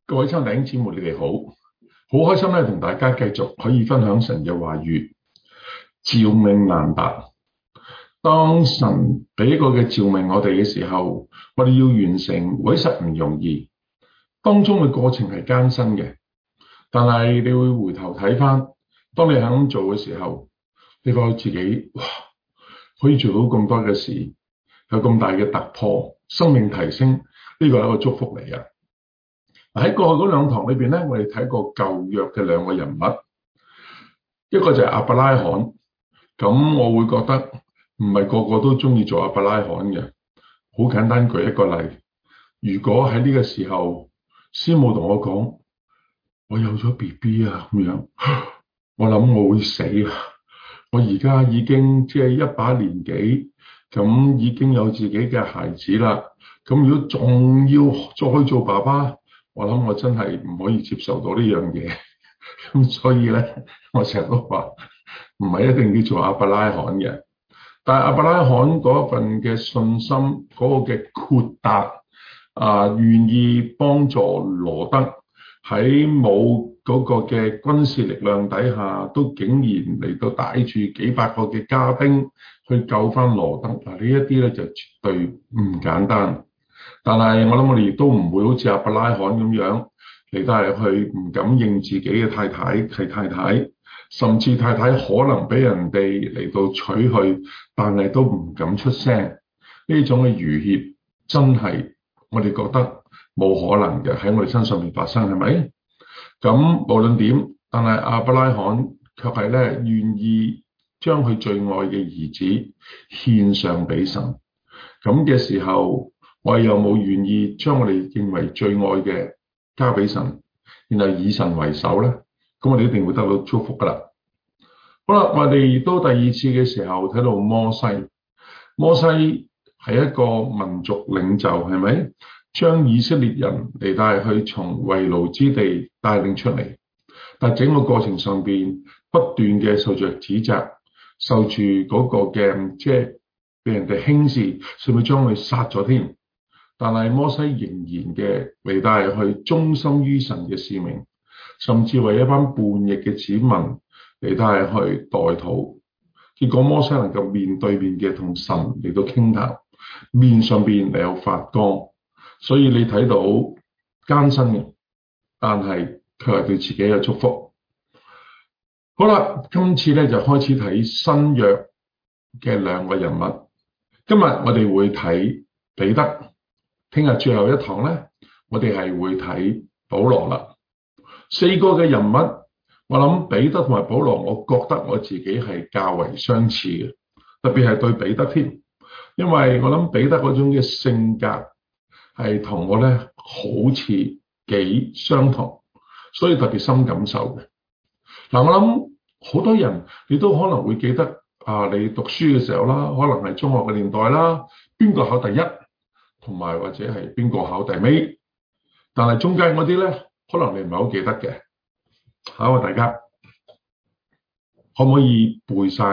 各位親弟兄姊妹，你哋好，好開心咧，同大家繼續可以分享神嘅話語。召命難達，當神俾一個嘅召命我哋嘅時候，我哋要完成，委實唔容易，當中嘅過程係艱辛嘅。但係你會回頭睇翻，當你係咁做嘅時候，你發覺自己哇，可以做到咁多嘅事，有咁大嘅突破，生命提升，呢個係一個祝福嚟嘅。喺過去嗰兩堂裏邊咧，我哋睇過舊約嘅兩個人物，一個就係亞伯拉罕。咁我會覺得唔係個個都中意做亞伯拉罕嘅。好簡單舉一個例，如果喺呢個時候，師母同我講我有咗 BB 啊咁樣，我諗我會死啊！我而家已經即係一把年紀，咁已經有自己嘅孩子啦。咁如果仲要再去做爸爸，我諗我真係唔可以接受到呢樣嘢。咁所以咧，我成日都話唔係一定要做亞伯拉罕嘅。但係亞伯拉罕嗰份嘅信心，嗰個嘅豁達願意幫助羅德喺冇嗰個嘅軍事力量底下，都竟然嚟到帶住幾百個嘅家兵去救翻羅德。呢一啲咧就絕對唔簡單。但係我諗我哋亦都唔會好似亞伯拉罕咁樣嚟到係去唔敢認自己嘅太太係太太，甚至太太可能俾人哋嚟到娶去，但係都唔敢出聲。呢種嘅愚怯真係我哋覺得冇可能嘅喺我哋身上面發生，係咪？咁無論點，但係亞伯拉罕卻係咧願意將佢最愛嘅兒子獻上俾神。咁嘅時候，我哋有冇願意將我哋認為最愛嘅交俾神，然後以神為首咧？咁我哋一定會得到祝福噶啦。好啦，我哋都第二次嘅時候睇到摩西，摩西係一個民族領袖，係咪？將以色列人嚟帶去從為奴之地帶領出嚟，但整個過程上邊不斷嘅受着指責，受住嗰個嘅即係俾人哋輕視，甚至將佢殺咗添。但係摩西仍然嘅嚟帶去忠心於神嘅使命，甚至為一班叛逆嘅子民嚟帶去代禱。結果摩西能夠面對面嘅同神嚟到傾談，面上邊嚟有發光。所以你睇到艱辛嘅，但係佢係對自己嘅祝福。好啦，今次咧就開始睇新約嘅兩個人物。今日我哋會睇彼得，聽日最後一堂咧，我哋係會睇保羅啦。四個嘅人物，我諗彼得同埋保羅，我覺得我自己係較為相似嘅，特別係對彼得添，因為我諗彼得嗰種嘅性格係同我咧好似幾相同，所以特別深感受嘅。嗱，我諗好多人你都可能會記得你讀書嘅時候啦，可能係中學嘅年代啦，邊個考第一，同埋或者係邊個考第尾，但係中間嗰啲咧，可能你唔係好記得嘅。考下大家，可唔可以背晒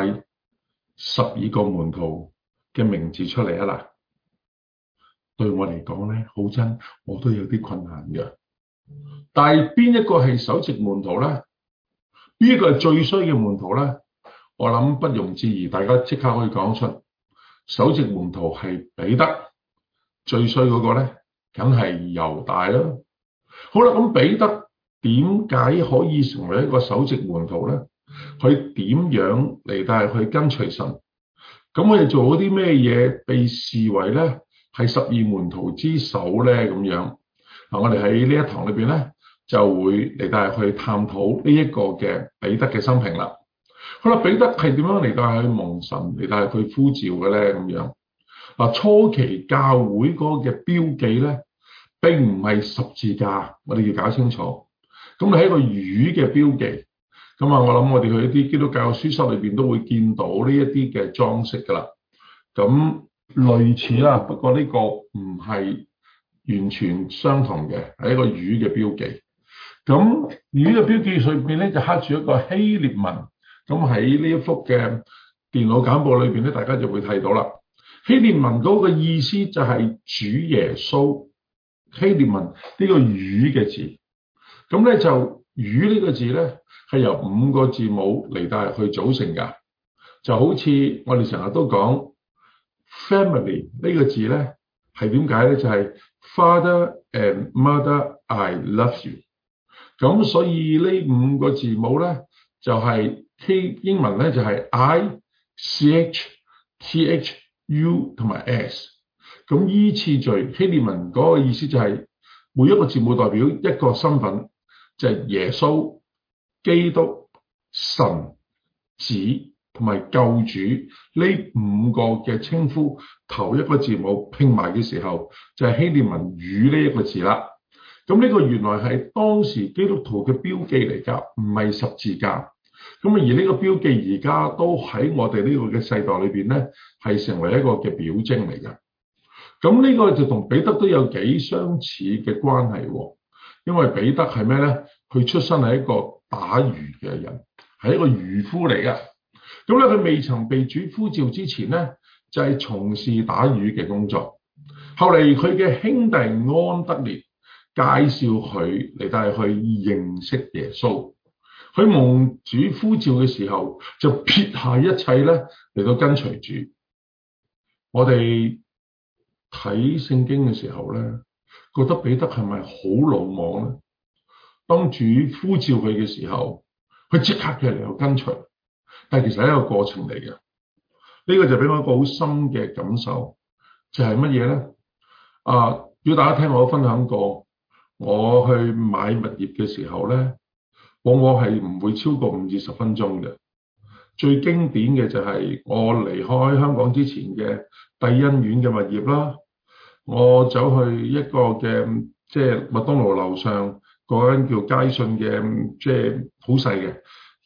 12個門徒嘅名字出嚟啊？嗱，對我嚟講咧，好真，我都有啲困難嘅。但係邊一個係首席門徒咧？邊一個係最衰嘅門徒咧？我諗不容置疑，大家即刻可以講出，首席門徒係彼得，最衰嗰個咧，梗係猶大啦。好啦，咁彼得點解可以成為一個首席門徒咧？佢點樣嚟帶去跟隨神？咁我哋做咗啲咩嘢被視為咧係12門徒之首咧？咁樣嗱，我哋喺呢一堂裏邊咧就會嚟帶去探討呢一個嘅彼得嘅生平啦。好啦，彼得係點樣嚟帶去蒙神嚟帶去呼召嘅咧？咁樣嗱，初期教會嗰個嘅標記咧並唔係十字架，我哋要搞清楚。咁你係一個魚嘅標記。咁我諗我哋去一啲基督教書室裏邊都會見到呢一啲嘅裝飾噶啦。咁類似啦，不過呢個唔係完全相同嘅，係一個魚嘅標記。咁魚嘅標記上邊咧就刻住一個希臘文。咁喺呢一幅嘅電腦簡報裏邊咧，大家就會睇到啦。希臘文嗰個意思就係主耶穌。希臘文呢個魚嘅字咁咧就魚呢個字咧係由5個字母嚟到去組成㗎，就好似我哋成日都講 family 呢個字咧係點解咧？就係 Father and Mother I love you。咁所以呢5個字母咧就係英文咧就係 I C H T H U 同埋 S。咁依次序希臘文嗰個意思就係每一個字母代表一個身份，就係耶穌、基督、神、子同埋救主呢5個嘅稱呼，頭一個字母拼埋嘅時候就係希臘文語呢一個字啦。咁呢個原來係當時基督徒嘅標記嚟㗎，唔係十字架。咁而呢個標記而家都喺我哋呢個嘅世代裏邊咧，係成為一個嘅表徵嚟㗎。咁呢個就同彼得都有幾相似嘅關係喎，因為彼得係咩咧？佢出身係一個打魚嘅人，係一個漁夫嚟㗎。咁咧佢未曾被主呼召之前咧，就係從事打魚嘅工作。後嚟佢嘅兄弟安德烈介紹佢嚟帶去認識耶穌。佢蒙主呼召嘅時候，就撇下一切咧嚟到跟隨主。我哋睇聖經嘅時候咧，覺得彼得係咪好魯莽咧？當主呼召佢嘅時候，佢即刻嘅嚟到跟隨，但係其實係一個過程嚟嘅。呢個就俾我一個好深嘅感受，就係乜嘢咧？要大家聽我分享過，我去買物業嘅時候咧，往往係唔會超過5至10分鐘嘅。最經典嘅就係我離開香港之前嘅帝欣苑嘅物業啦，我走去一個嘅即係麥當勞樓上嗰間叫佳信嘅，即係好細嘅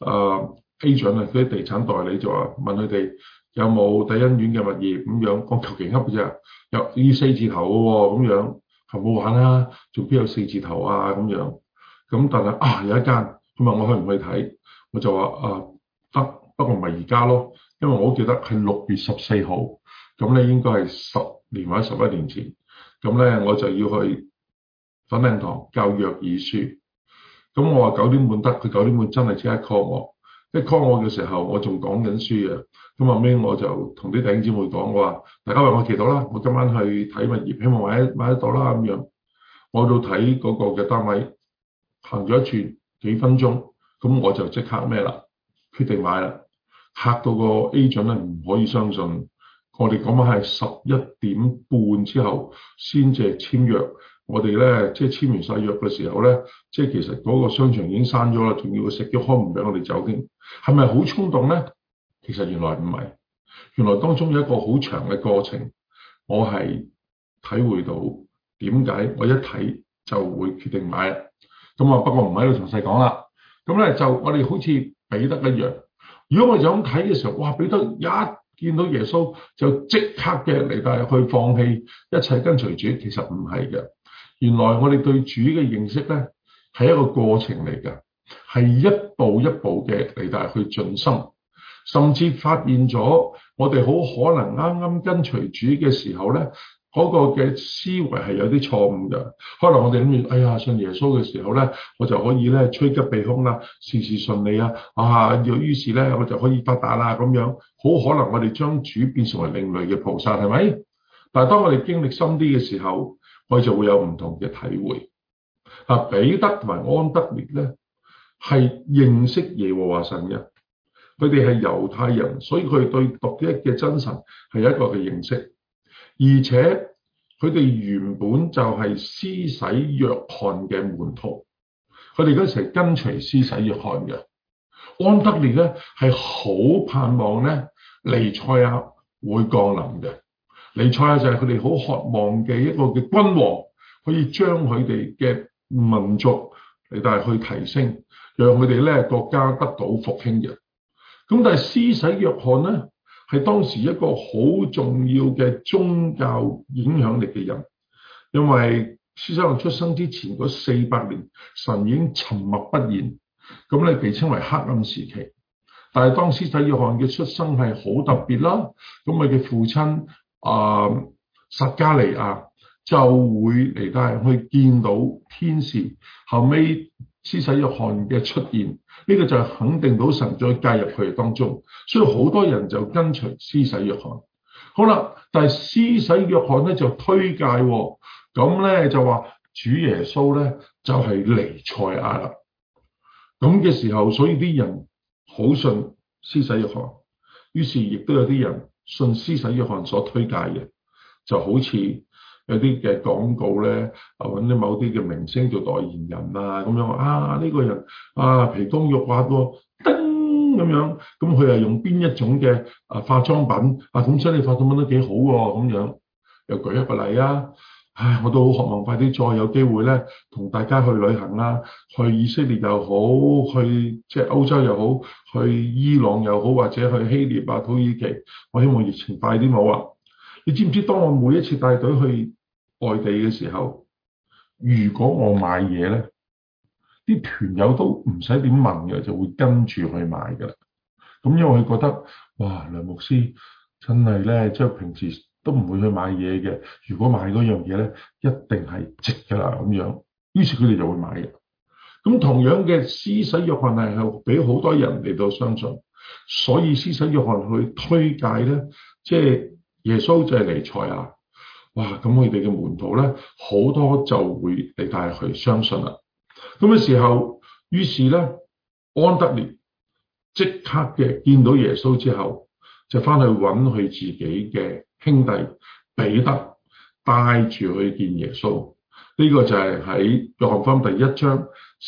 agent 啊，嗰啲地產代理就話問佢哋有冇帝欣苑嘅物業咁樣，我求其噏嘅啫，有要4字頭嘅喎咁樣，係冇玩啦，仲邊有4字頭啊咁樣，咁但係有一間，佢問我去唔去睇，我就話得。不過唔係而家咯，因為我好記得係6月14號，咁咧應該係10年或者11年前，咁咧我就要去粉嶺堂教約珥書，咁我話9點半得，佢9點半真係即刻 call 我，一 call 我嘅時候我仲講緊書啊，咁後尾我就同啲弟兄姊妹講，我話大家為我祈禱啦，我今晚去睇物業，希望買得到啦咁樣，我到睇嗰個嘅單位，行咗一轉幾分鐘，咁我就即刻咩啦，決定買啦。嚇到個 agent 咧唔可以相信，我哋講緊係11點半之後先至簽約，我哋咧即係簽完晒約嘅時候咧，即係其實嗰個商場已經閂咗啦，仲要食咗開唔俾我哋走添，係咪好衝動咧？其實原來唔係，原來當中有一個好長嘅過程，我係體會到點解我一睇就會決定買啦。咁不過唔喺度詳細講啦。咁咧就我哋好似彼得一樣。如果我哋就咁睇嘅時候，哇！彼得一見到耶穌就即刻嘅嚟到去放棄一切跟隨主，其實唔係嘅。原來我哋對主嘅認識咧係一個過程嚟嘅，係一步一步嘅嚟到去進深，甚至發現咗我哋好可能啱啱跟隨主嘅時候咧，嗰個嘅思維係有啲錯誤嘅。可能我哋諗住，哎呀，信耶穌嘅時候咧，我就可以咧趨吉避凶啦，事事順利啊！於是咧我就可以發達啦咁樣。好可能我哋將主變成為另類嘅菩薩，係咪？但係當我哋經歷深啲嘅時候，我哋就會有唔同嘅體會。彼得同埋安德烈咧係認識耶和華神嘅，佢哋係猶太人，所以佢哋對獨一嘅真神係有一個嘅認識。而且佢哋原本就係施洗約翰嘅門徒，佢哋嗰時係跟隨施洗約翰嘅。安德烈咧係好盼望咧彌賽亞會降臨嘅，彌賽亞就係佢哋好渴望嘅一個嘅君王，可以將佢哋嘅民族嚟到去提升，讓佢哋咧國家得到復興嘅。咁但係施洗約翰咧係當時一個好重要嘅宗教影響力嘅人，因為施洗約翰出生之前嗰400年，神已經沉默不言，咁咧被稱為黑暗時期。但係當施洗約翰嘅出生係好特別啦，咁佢嘅父親撒加利亞就會嚟到去見到天使，後尾施洗約翰嘅出現，呢個就係肯定到神再介入佢哋當中，所以好多人就跟隨施洗約翰。好啦，但係施洗約翰咧就推介，咁咧就話主耶穌咧就係彌賽亞啦。咁嘅時候，所以啲人好信施洗約翰，於是亦都有啲人信施洗約翰所推介嘅，就好似有啲嘅廣告咧，揾啲某啲嘅明星做代言人啊，咁樣啊呢個人啊皮光肉滑喎，叮咁樣，咁佢係用邊一種嘅化妝品啊？咁所以你化妝品都幾好喎，咁樣又舉一個例啊！唉，我都好渴望快啲再有機會咧，同大家去旅行啦，去以色列又好，去即係歐洲又好，去伊朗又好，或者去希臘啊、土耳其，我希望疫情快啲冇啊！你知唔知當我每一次帶隊去外地嘅時候，如果我買嘢咧，啲團友都唔使點問嘅，就會跟住去買㗎啦。咁因為佢覺得哇，梁牧師真係咧，即係平時都唔會去買嘢嘅，如果買嗰樣嘢咧，一定係值㗎啦咁樣。於是佢哋就會買嘅。咁同樣嘅施洗約翰係俾好多人嚟到相信，所以施洗約翰去推介咧，即係耶穌就係彌賽亞。哇！咁佢哋嘅門徒咧，好多就會嚟帶去相信啦。咁嘅時候，於是咧，安德烈即刻嘅見到耶穌之後，就翻去揾佢自己嘅兄弟彼得，帶住去見耶穌。呢個就係喺約翰福音第1章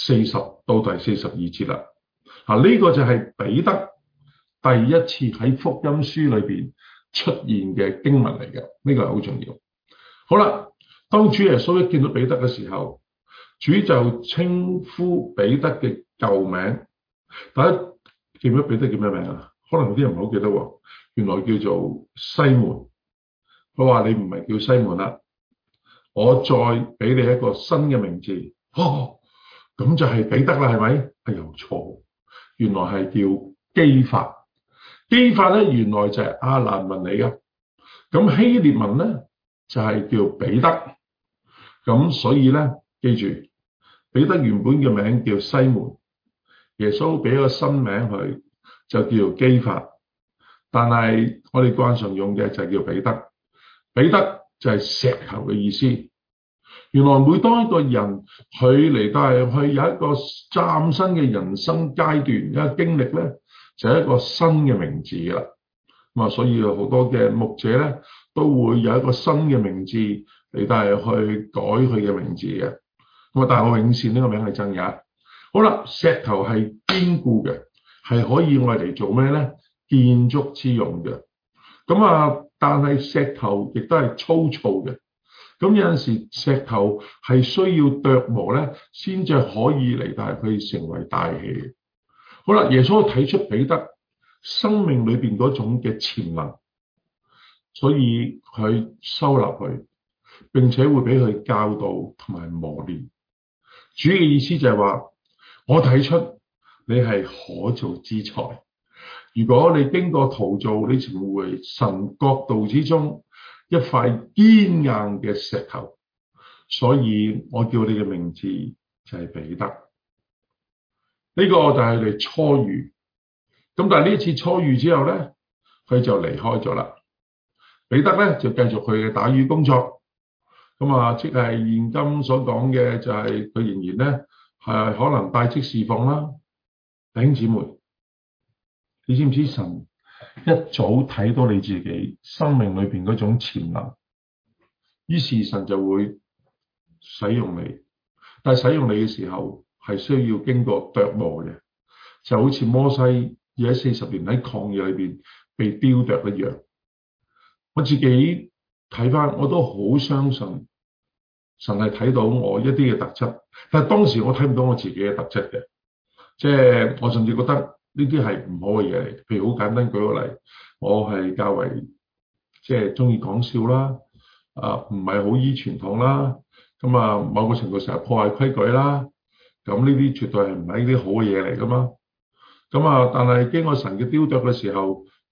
40到第42節啦。呢個就係彼得第一次喺福音書裏邊出現嘅經文嚟嘅，呢個係好重要。好啦，當主耶穌一見到彼得嘅時候，主就稱呼彼得嘅舊名。大家記唔記得彼得叫咩名啊？可能有啲人唔好記得喎。原來叫做西門。佢話你唔係叫西門啦，我再俾你一個新嘅名字。咁就係彼得啦，係咪？係又錯，原來係叫基法。基法咧，原來就係亞蘭文嚟嘅。咁希臘文咧就係叫彼得。咁所以咧，記住彼得原本嘅名叫西門，耶穌俾個新名佢就叫基法。但係我哋慣常用嘅就叫彼得。彼得就係石頭嘅意思。原來每當一個人佢嚟到係去有一個嶄新嘅人生階段一個經歷咧，就係一個新嘅名字㗎啦。咁啊，所以好多嘅牧者咧都會有一個新嘅名字嚟到係去改佢嘅名字嘅。咁啊，大澳永善呢個名係真嘅。好啦，石頭係堅固嘅，係可以愛嚟做咩咧？建築之用嘅。咁啊，但係石頭亦都係粗糙嘅。咁有陣時石頭係需要琢磨咧，先至可以嚟到佢成為大器。好啦，耶穌睇出彼得生命裏邊嗰種嘅潛能，所以佢收納佢，並且會俾佢教導同埋磨練。主嘅意思就係話，我睇出你係可造之材。如果你經過陶造，你成為神國度之中一塊堅硬嘅石頭，所以我叫你嘅名字就係彼得。呢個就係你初遇。咁但係呢次初遇之後咧，佢就離開咗啦。彼得咧就繼續佢嘅打魚工作。咁啊，即係現今所講嘅就係佢仍然咧係可能帶職侍奉啦。弟兄姊妹，你知唔知神一早睇到你自己生命裏邊嗰種潛能，於是神就會使用你。但係使用你嘅時候係需要經過琢磨嘅，就好似摩西要喺40年喺曠野裏邊被雕琢一樣。我自己睇翻，我都好相信神係睇到我一啲嘅特質，但係當時我睇唔到我自己嘅特質嘅，即係我甚至覺得呢啲係唔好嘅嘢嚟。譬如好簡單舉個例，我係較為即係中意講笑啦，唔係好依傳統啦，咁啊某個程度成日破壞規矩啦，咁呢啲絕對係唔係呢啲好嘅嘢嚟噶嘛。咁啊，但係經過神嘅雕琢嘅時候，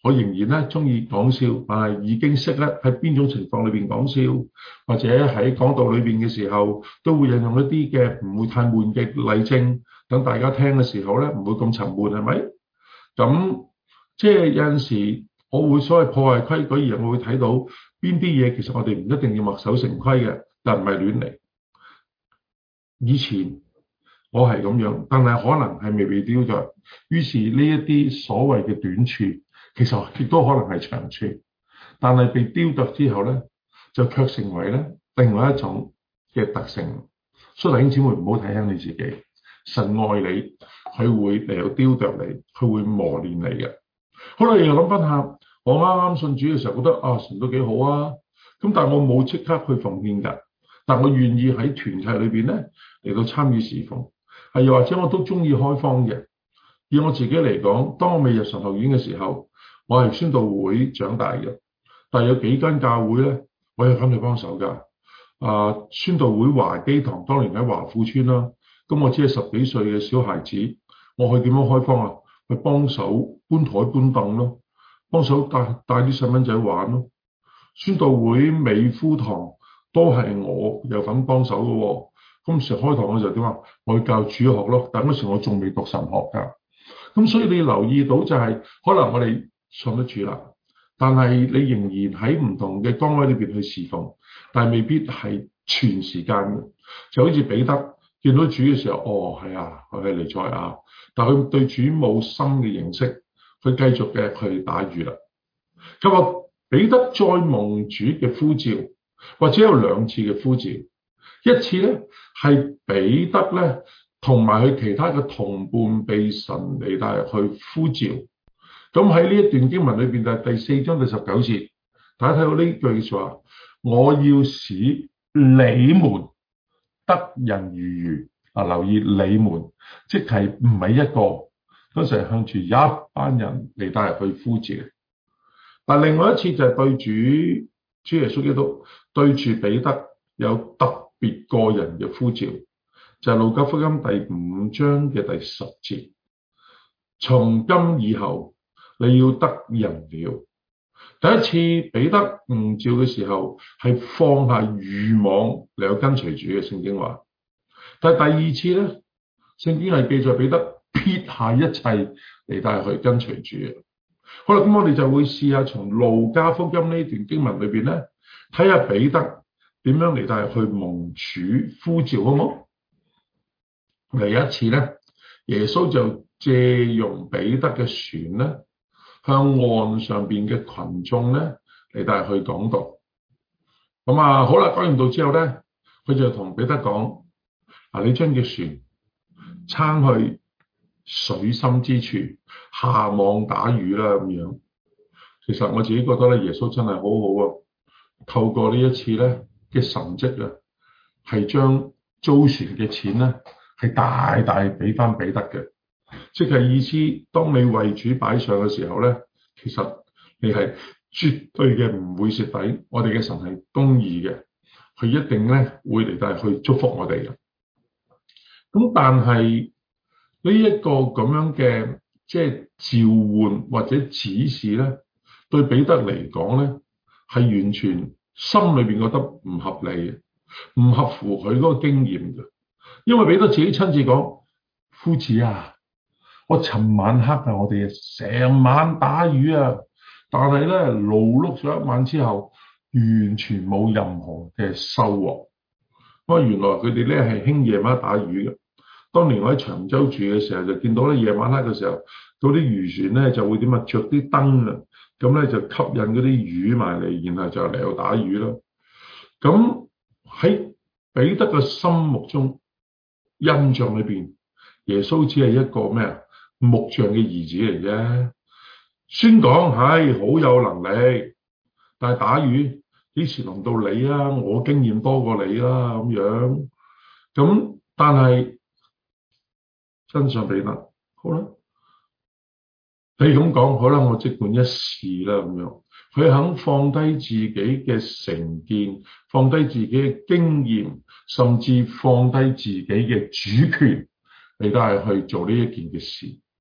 我仍然咧中意講笑，但係已經識咧喺邊種情況裏邊講笑，或者喺講道裏邊嘅時候，都會引用一啲嘅唔會太悶嘅例證，等大家聽嘅時候咧唔會咁沉悶，係咪？咁即係有陣時，我會所謂破壞規矩，而我會睇到邊啲嘢其實我哋唔一定要墨守成規嘅，但唔係亂嚟。以前我係咁樣，但係可能係未被雕琢，於是呢一啲所謂嘅短處，其實亦都可能係長處，但係被雕琢之後咧，就卻成為咧另外一種嘅特性。所以弟兄姊妹唔好睇輕你自己，神愛你，佢會嚟到雕琢你，佢會磨練你嘅。好啦，又諗翻下，我啱啱信主嘅時候覺得啊，神都幾好啊，咁但係我冇即刻去奉獻㗎，但我願意喺團契裏邊咧嚟到參與侍奉，係又或者我都中意開荒嘅。以我自己嚟講，當我未入神學院嘅時候，我係宣道會長大嘅，但係有幾間教會咧，我有返去幫手㗎。宣道會華基堂當年喺華富村啦，咁我只係10幾歲嘅小孩子，我去點樣開荒啊？去幫手搬台搬凳咯，幫手帶啲細蚊仔玩咯。宣道會美孚堂都係我有份幫手嘅喎。咁時開堂嘅時候點啊？我去教主學咯，但嗰時我仲未讀神學㗎。咁所以你留意到就係，可能我哋信得主啦，但係你仍然喺唔同嘅崗位裏邊去侍奉，但係未必係全時間嘅。就好似彼得見到主嘅時候，哦係啊，佢係彌賽亞，但係佢對主冇深嘅認識，佢繼續嘅去打魚啦。咁啊，彼得再蒙主嘅呼召，或者有2次嘅呼召，一次咧係彼得咧同埋佢其他嘅同伴被神嚟帶入去呼召。咁喺呢一段經文裏邊就係第4章第19節，大家睇到呢句說話，我要使你們得人如魚。留意你們，即係唔係一個，當時係向住一班人嚟帶入去呼召。但另外一次就係對主耶穌基督對住彼得有特別個人嘅呼召，就係路加福音第5章嘅第10節，從今以後你要得人了。第一次彼得悟召嘅時候係放下漁網嚟到跟隨主嘅，聖經話。但係第2次咧，聖經係記載彼得撇下一切嚟帶去跟隨主嘅。好啦，咁我哋就會試下從路加福音呢段經文裏邊咧，睇下彼得點樣嚟帶去蒙主呼召，好冇？第一次咧，耶穌就借用彼得嘅船咧，向岸上邊嘅群眾咧嚟帶去講道。咁好啦，講完道之後咧，佢就同彼得講：你將隻船撐去水深之處，下網打魚啦咁樣。其實我自己覺得咧，耶穌真係好好啊！透過呢一次咧嘅神蹟啊，係將租船嘅錢咧係大大俾翻彼得嘅，即係意思，當你為主擺上嘅時候咧，其實你係絕對嘅唔會蝕底。我哋嘅神係公義嘅，佢一定咧會嚟帶去祝福我哋嘅。咁但係呢一個咁樣嘅即係召喚或者指示咧，對彼得嚟講咧係完全心裏邊覺得唔合理嘅，唔合乎佢嗰個經驗嘅。因為彼得自己親自講：夫子啊，我尋晚黑啊，我哋成晚打魚啊，但係咧勞碌咗一晚之後，完全冇任何嘅收穫。不過原來佢哋咧係興夜晚打魚嘅。當年我喺長洲住嘅時候，就見到咧夜晚黑嘅時候，嗰啲漁船咧就會點啊，着啲燈啊，咁咧就吸引嗰啲魚埋嚟，然後就嚟到打魚咯。咁喺彼得嘅心目中印象裏邊，耶穌只係一個咩啊，木匠嘅兒子嚟啫。宣講係好有能力，但係打魚幾時輪到你啊？我經驗多過你啦，咁樣。咁但係真相彼得，好啦，你咁講好啦，我即管一試啦，咁樣。佢肯放低自己嘅成見，放低自己嘅經驗，甚至放低自己嘅主權，嚟都係去做呢一件嘅事。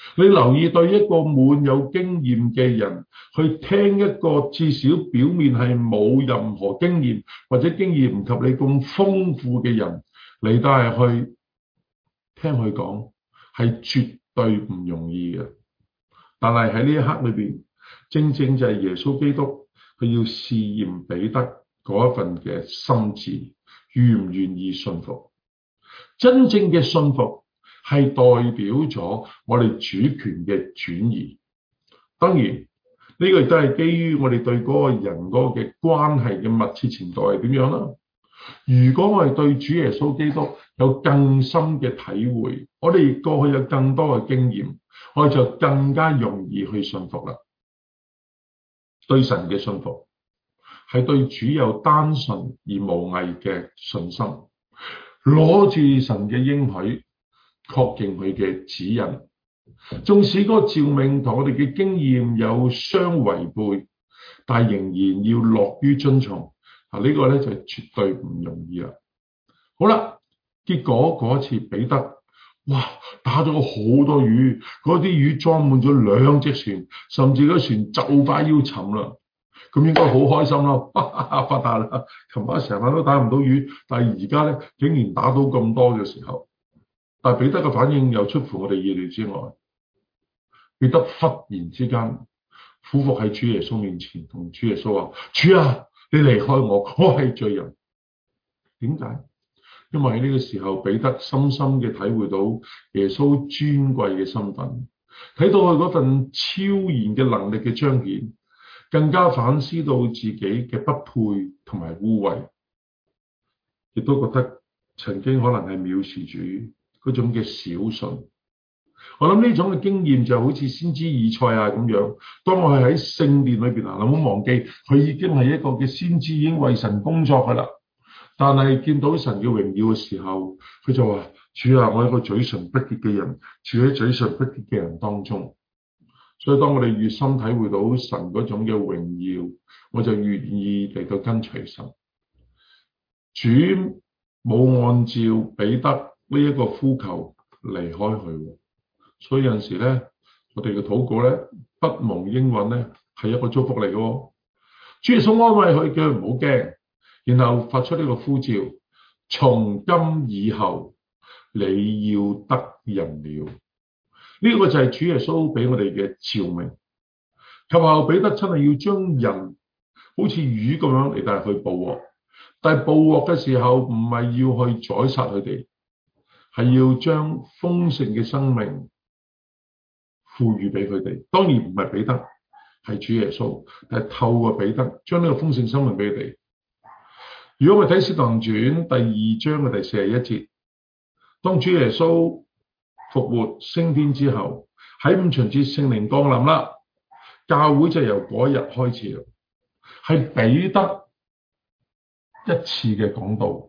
你留意對一個滿有經驗嘅人去聽一個至少表面係冇任何經驗或者經驗唔及你咁豐富嘅人嚟到係去聽佢講，係絕對唔容易嘅。但係喺呢一刻裏邊，正正就係耶穌基督佢要試驗彼得嗰一份嘅心智，願唔願意信服。真正嘅信服係代表咗我哋主權嘅轉移。當然呢個亦都係基於我哋對嗰個人嗰個嘅關係嘅密切程度係點樣啦。如果我哋對主耶穌基督有更深嘅體會，我哋過去有更多嘅經驗，我哋就更加容易去信服啦。對神嘅信服係對主有單純而無偽嘅信心，攞住神嘅應許，確認佢嘅指引，縱使嗰個召命同我哋嘅經驗有相違背，但仍然要樂於遵從。呢個咧就絕對唔容易啦。好啦，結果嗰次彼得，哇，打咗好多魚，嗰啲魚裝滿咗2隻船，甚至嗰船就快要沉啦。咁應該好開心咯，發達啦！琴晚成晚都打唔到魚，但係而家咧竟然打到咁多嘅時候，但係彼得嘅反應又出乎我哋意料之外。彼得忽然之間俯伏喺主耶穌面前，同主耶穌話：主啊，你離開我，我係罪人。點解？因為喺呢個時候，彼得深深嘅體會到耶穌尊貴嘅身份，睇到佢嗰份超然嘅能力嘅彰顯，更加反思到自己嘅不配同埋污穢，亦都覺得曾經可能係藐視主嗰種嘅小信。我諗呢種嘅經驗就好似先知以賽亞咁樣，當我係喺聖殿裏邊啊，你唔好忘記佢已經係一個嘅先知，已經為神工作噶啦。但係見到神嘅榮耀嘅時候，佢就話：主啊，我係一個嘴唇不潔嘅人，住喺嘴唇不潔嘅人當中。所以當我哋越深體會到神嗰種嘅榮耀，我就越願意嚟到跟隨神。主冇按照彼得呢一個呼求離開佢，所以有陣時咧，我哋嘅禱告咧，不蒙應允咧，係一個祝福嚟嘅。主耶穌安慰佢，叫佢唔好驚，然後發出呢個呼召：從今以後你要得人了。呢個就係主耶穌俾我哋嘅召命。及後彼得真係要將人好似魚咁樣嚟帶去捕獲，但係捕獲嘅時候唔係要去宰殺佢哋，係要將豐盛嘅生命賦予俾佢哋。當然唔係彼得，係主耶穌，但係透過彼得將呢個豐盛生命俾佢哋。如果我哋睇《使徒行傳》第2章嘅第41節，當主耶穌復活升天之後，喺五旬節聖靈降臨啦，教會就由嗰日開始啦，係彼得一次嘅講道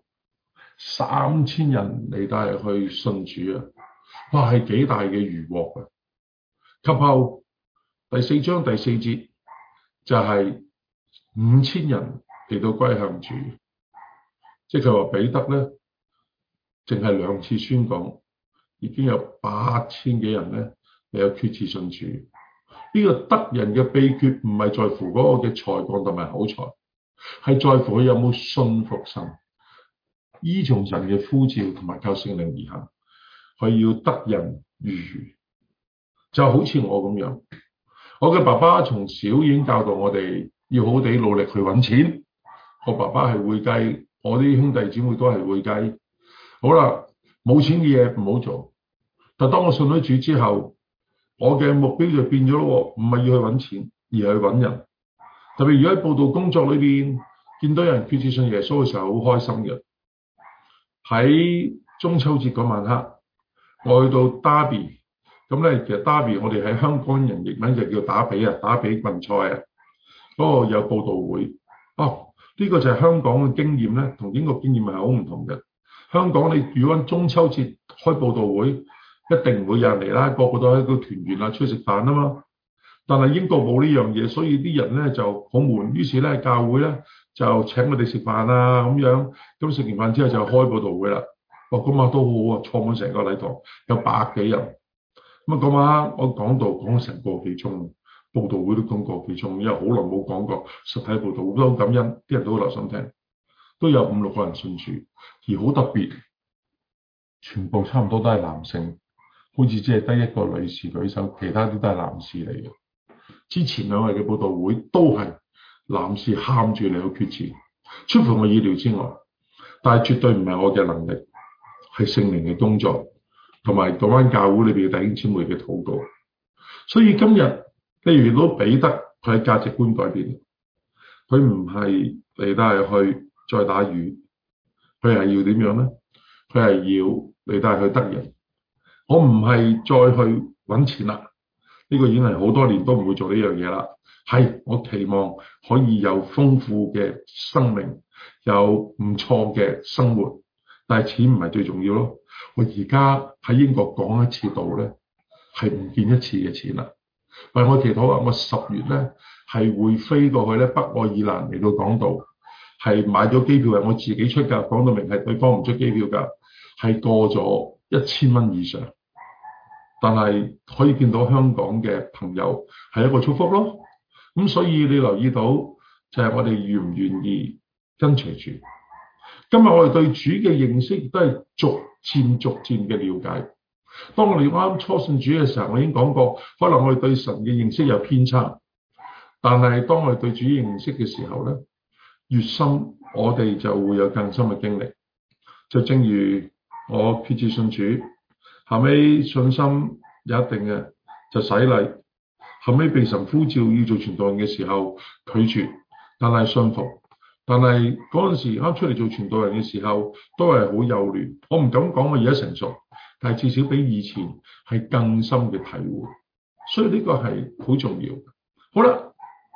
，3000人嚟帶去信主啊！哇，係幾大嘅漁獲啊！及後第4章第4節就係5000人嚟到歸向主，即係佢話彼得咧，淨係2次宣講，已經有8000幾人咧，你有決志信主。呢個得人嘅秘訣唔係在乎嗰個嘅才幹同埋口才，係在乎佢有冇信服神，依從神嘅呼召同埋靠聖靈而行。佢要得人如魚，就好似我咁樣。我嘅爸爸從小已經教導我哋要好地努力去揾錢。我爸爸係會計，我啲兄弟姊妹都係會計。好啦，冇錢嘅嘢唔好做。但當我信咗主之後，我嘅目標就變咗咯，唔係要去揾錢，而係去揾人。特別如果喺佈道工作裏邊見到有人決志信耶穌嘅時候，好開心嘅。喺中秋節嗰晚黑，我去到打比，咁咧其實打比我哋喺香港人譯名就叫打比啊，打比棍賽啊，嗰個有佈道會。呢個就係香港嘅經驗咧，同英國經驗係好唔同嘅。香港你如果中秋節開佈道會，一定唔會有人嚟啦，個個都喺度團圓啊，出去食飯啊嘛。但係英國冇呢樣嘢，所以啲人咧就好悶。於是咧教會咧就請我哋食飯啊咁樣。咁食完飯之後就開佈道會啦。嗰晚都好好啊，坐滿成個禮堂，有100幾人。 咁啊，嗰晚我講道講咗成個幾鐘，佈道會都講個幾鐘，因為好耐冇講過實體佈道會，都好感恩，啲人都好留心聽，都有5、6個人信主，而好特別，全部差唔多都係男性，好似只係得一個女士舉手，其他啲都係男士嚟嘅。之前2位嘅佈道會都係男士喊住嚟去決志，出乎我意料之外，但係絕對唔係我嘅能力，係聖靈嘅工作，同埋嗰間教會裏邊嘅弟兄姊妹嘅禱告。所以今日你遇到彼得，佢係價值觀改變，佢唔係嚟帶去再打魚，佢係要點樣咧？佢係要嚟帶去得人。我唔係再去揾錢啦，呢個已經係好多年都唔會做呢樣嘢啦。係我期望可以有豐富嘅生命，有唔錯嘅生活，但係錢唔係最重要咯。我而家喺英國講一次道咧，係唔見一次嘅錢啦。為我祈禱啊！我10月咧係會飛過去咧北愛爾蘭嚟到講道，係買咗機票係我自己出㗎，講到明係對方唔出機票㗎，係過咗1000蚊以上。但係可以見到香港嘅朋友係一個祝福咯。咁所以你留意到就係我哋願唔願意跟隨主。今日我哋對主嘅認識都係逐漸嘅了解。當我哋啱啱初信主嘅時候，我已經講過，可能我哋對神嘅認識有偏差。但係當我哋對主認識嘅時候咧，越深我哋就會有更深嘅經歷。就正如我決志信主，後尾信心有一定嘅就洗禮，後尾被神呼召要做傳道人嘅時候拒絕，但係信服。但係嗰陣時啱出嚟做傳道人嘅時候都係好幼嫩。我唔敢講我而家成熟，但係至少比以前係更深嘅體會。所以呢個係好重要。好啦，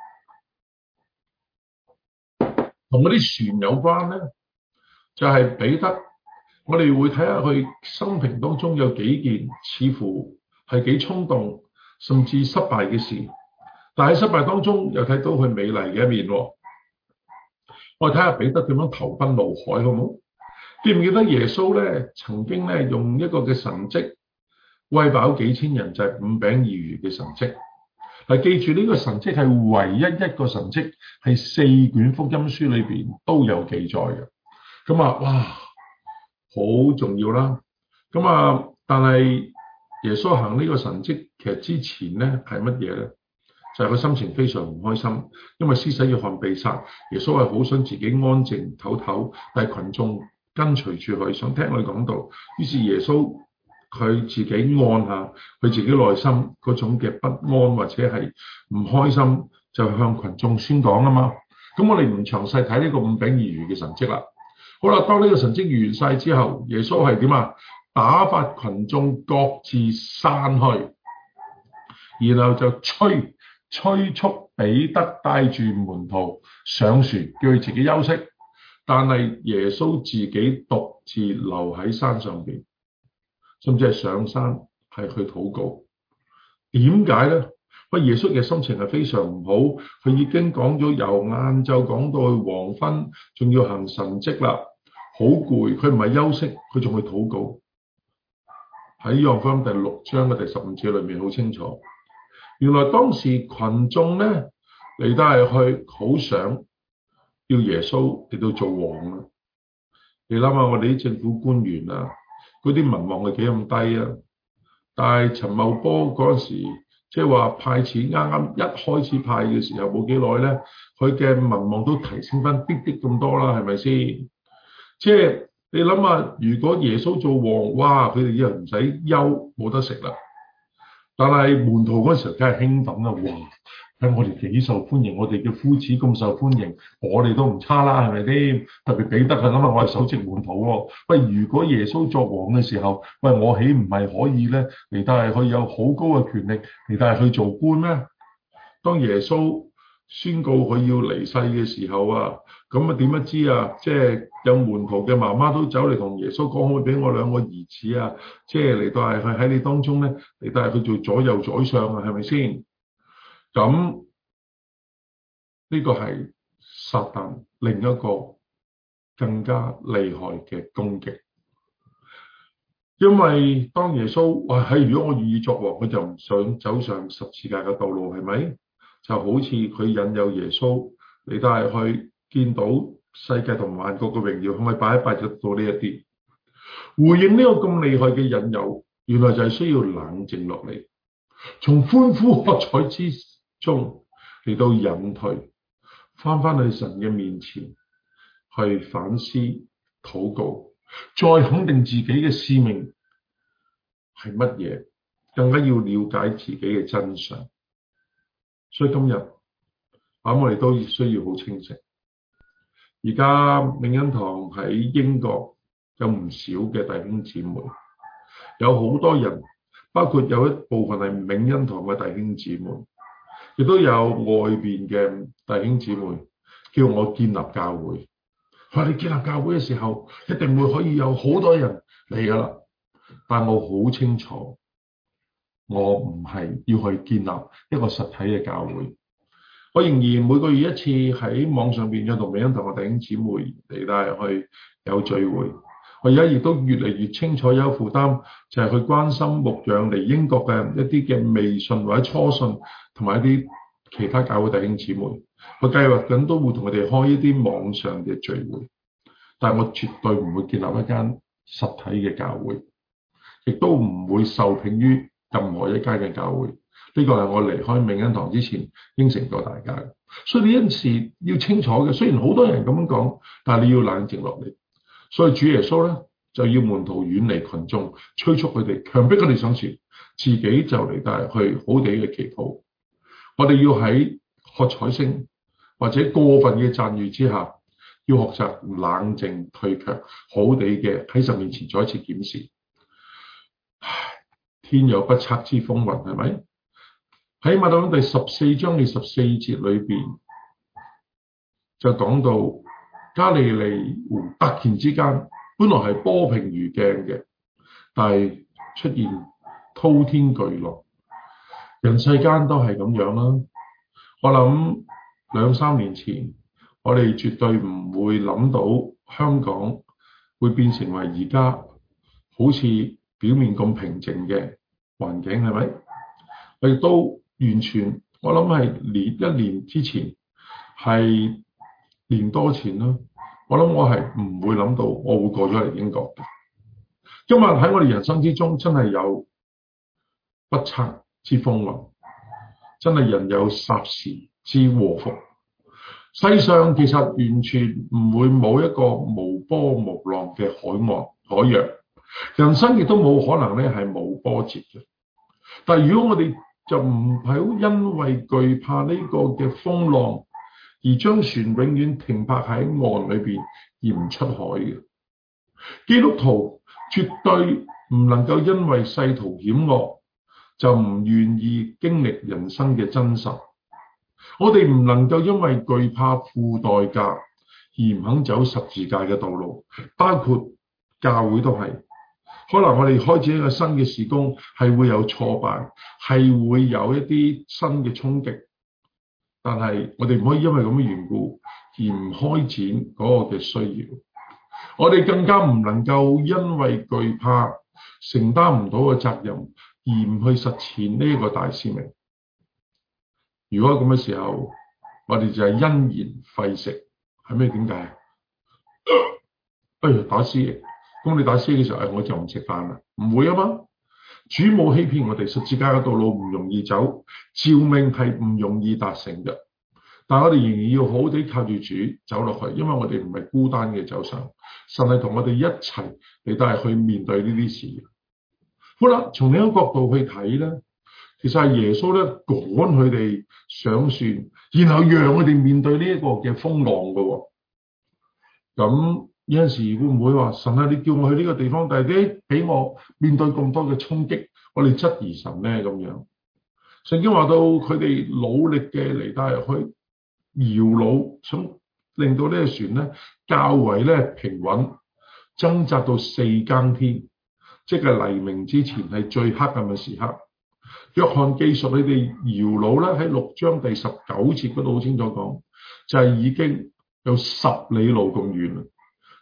同嗰啲船有關咧，就係彼得。我哋會睇下佢生平當中有幾件似乎係幾衝動甚至失敗嘅事，但係喺失敗當中又睇到佢美麗嘅一面。我哋睇下彼得點樣投奔怒海，好唔好？記唔記得耶穌咧曾經咧用一個嘅神蹟餵飽幾千人，就係5餅2魚嘅神蹟。嗱，記住呢個神蹟係唯一一個神蹟，係4卷福音書裏邊都有記載嘅。咁啊，哇，好重要啦。咁啊，但係耶穌行呢個神蹟其實之前咧係乜嘢咧？就係佢心情非常唔開心，因為施洗約翰被殺，耶穌係好想自己安靜唞唞，但係群眾跟隨住佢，想聽佢講道。於是耶穌佢自己按下佢自己內心嗰種嘅不安或者係唔開心，就向群眾宣講啊嘛。咁我哋唔詳細睇呢個5餅2魚嘅神蹟啦。好啦，當呢個神蹟完晒之後，耶穌係點啊？打發群眾各自散去，然後就催促彼得帶住門徒上船，叫佢自己休息。但係耶穌自己獨自留喺山上邊，甚至係上山係去禱告。點解咧？喂，耶穌嘅心情係非常唔好，佢已經講咗由晏晝講到去黃昏，仲要行神蹟啦，好攰。佢唔係休息，佢仲去禱告。喺約翰福音第6章嘅第15節裏面好清楚。原來當時群眾咧嚟到係去好想要耶穌嚟到做王啊！你諗下我哋啲政府官員啊，嗰啲民望係幾咁低啊？但係陳茂波嗰陣時即係話派錢啱啱一開始派嘅時候冇幾耐咧，佢嘅民望都提升翻啲咁多啦，係咪先？即係你諗下，如果耶穌做王，哇！佢哋以後唔使憂冇得食啦。但係門徒嗰時候梗係興奮啦，哇！睇我哋幾受歡迎，我哋嘅夫子咁受歡迎，我哋都唔差啦，係咪先？特別彼得啊，諗下我係首席門徒喎。喂，如果耶穌作王嘅時候，喂，我豈唔係可以咧嚟到係去有好高嘅權力嚟到係去做官咩？當耶穌宣告佢要離世嘅時候啊，咁啊點不知啊，即係有門徒嘅媽媽都走嚟同耶穌講，可唔可以俾我2個兒子啊？即係嚟到係喺你當中咧，嚟到係去做左右宰相啊，係咪先？咁呢個係撒旦另一個更加厲害嘅攻擊。 因為當耶穌話係如果我願意作王，佢就唔想走上十字架嘅道路，係咪？就好似佢引誘耶穌，你都係去見到世界同萬國嘅榮耀，可唔可以拜一拜得到呢一啲？回應呢個咁厲害嘅引誘，原來就係需要冷靜落嚟，從歡呼喝彩之中嚟到隱退，翻去神嘅面前去反思禱告，再肯定自己嘅使命係乜嘢，更加要了解自己嘅真相。所以今日我哋都需要好清晰。而家永恩堂喺英國有唔少嘅弟兄姊妹，有好多人，包括有一部分係永恩堂嘅弟兄姊妹，亦都有外邊嘅弟兄姊妹叫我建立教會。佢話你建立教會嘅時候，一定會可以有好多人嚟噶啦。但我好清楚，我唔係要去建立一個實體嘅教會。我仍然每個月一次喺網上邊有同永恩堂嘅弟兄姊妹嚟帶去有聚會。我而家亦都越嚟越清楚有負擔，就係去關心牧養嚟英國嘅一啲嘅微信或者初信，同埋一啲其他教會弟兄姊妹。我計劃緊都會同佢哋開一啲網上嘅聚會，但係我絕對唔會建立一間實體嘅教會，亦都唔會受聘於任何一間嘅教會。呢個係我離開永恩堂之前應承過大家嘅。所以呢件事要清楚嘅，雖然好多人咁樣講，但係你要冷靜落嚟。所以主耶穌咧就要門徒遠離群眾，催促佢哋，強迫佢哋上前，自己就嚟帶去好地嘅祈禱。我哋要喺喝彩聲或者過分嘅讚譽之下，要學習冷靜退卻，好地嘅喺神面前再一次檢視。天有不測之風雲，係咪？喺馬太福音第14章嘅14節裏邊就講到加利利湖突然之間本來係波平如鏡嘅，但係出現滔天巨浪。人世間都係咁樣啦。我諗2-3年前我哋絕對唔會諗到香港會變成為而家好似表面咁平靜嘅環境，係咪？我亦都完全，我諗係一年之前，係年多前啦。我諗我係唔會諗到我會過咗嚟英國嘅。今日喺我哋人生之中，真係有不測之風雲，真係人有霎時之禍福。世上其實完全唔會冇一個無波無浪嘅海洋，人生亦都冇可能咧係冇波折嘅。但係如果我哋就唔係好因為懼怕呢個嘅風浪，而將船永遠停泊喺岸裏邊而唔出海嘅。基督徒絕對唔能夠因為世途險惡就唔願意經歷人生嘅真實。我哋唔能夠因為懼怕付代價而唔肯走十字架嘅道路，包括教會都係。可能我哋開始一個新嘅事工係會有挫敗，係會有一啲新嘅衝擊，但係我哋唔可以因為咁嘅緣故而唔開展嗰個嘅需要。我哋更加唔能夠因為懼怕承擔唔到嘅責任而唔去實踐呢一個大使命。如果咁嘅時候，我哋就係因噎廢食，係咩？點解？打思噎。咁你打思噎嘅時候，我就唔食飯啦，唔會啊嘛。主冇欺騙我哋，十字架嘅道路唔容易走，召命係唔容易達成嘅。但係我哋仍然要好好地靠住主走落去，因為我哋唔係孤單嘅走上，神係同我哋一齊嚟都係去面對呢啲事。好啦，從另一個角度去睇咧，其實係耶穌咧趕佢哋上船，然後讓佢哋面對呢一個嘅風浪嘅。咁有陣時會唔會話神啊，你叫我去呢個地方，但係你俾我面對咁多嘅衝擊，我哋質疑神咧咁樣？聖經話到佢哋努力嘅嚟帶入去搖橹，想令到呢個船咧較為咧平穩，掙扎到4更天，即係黎明之前係最黑暗嘅時刻。約翰記述你哋搖橹咧喺6章第19節嗰度好清楚講，就係已經有10里路咁遠啦。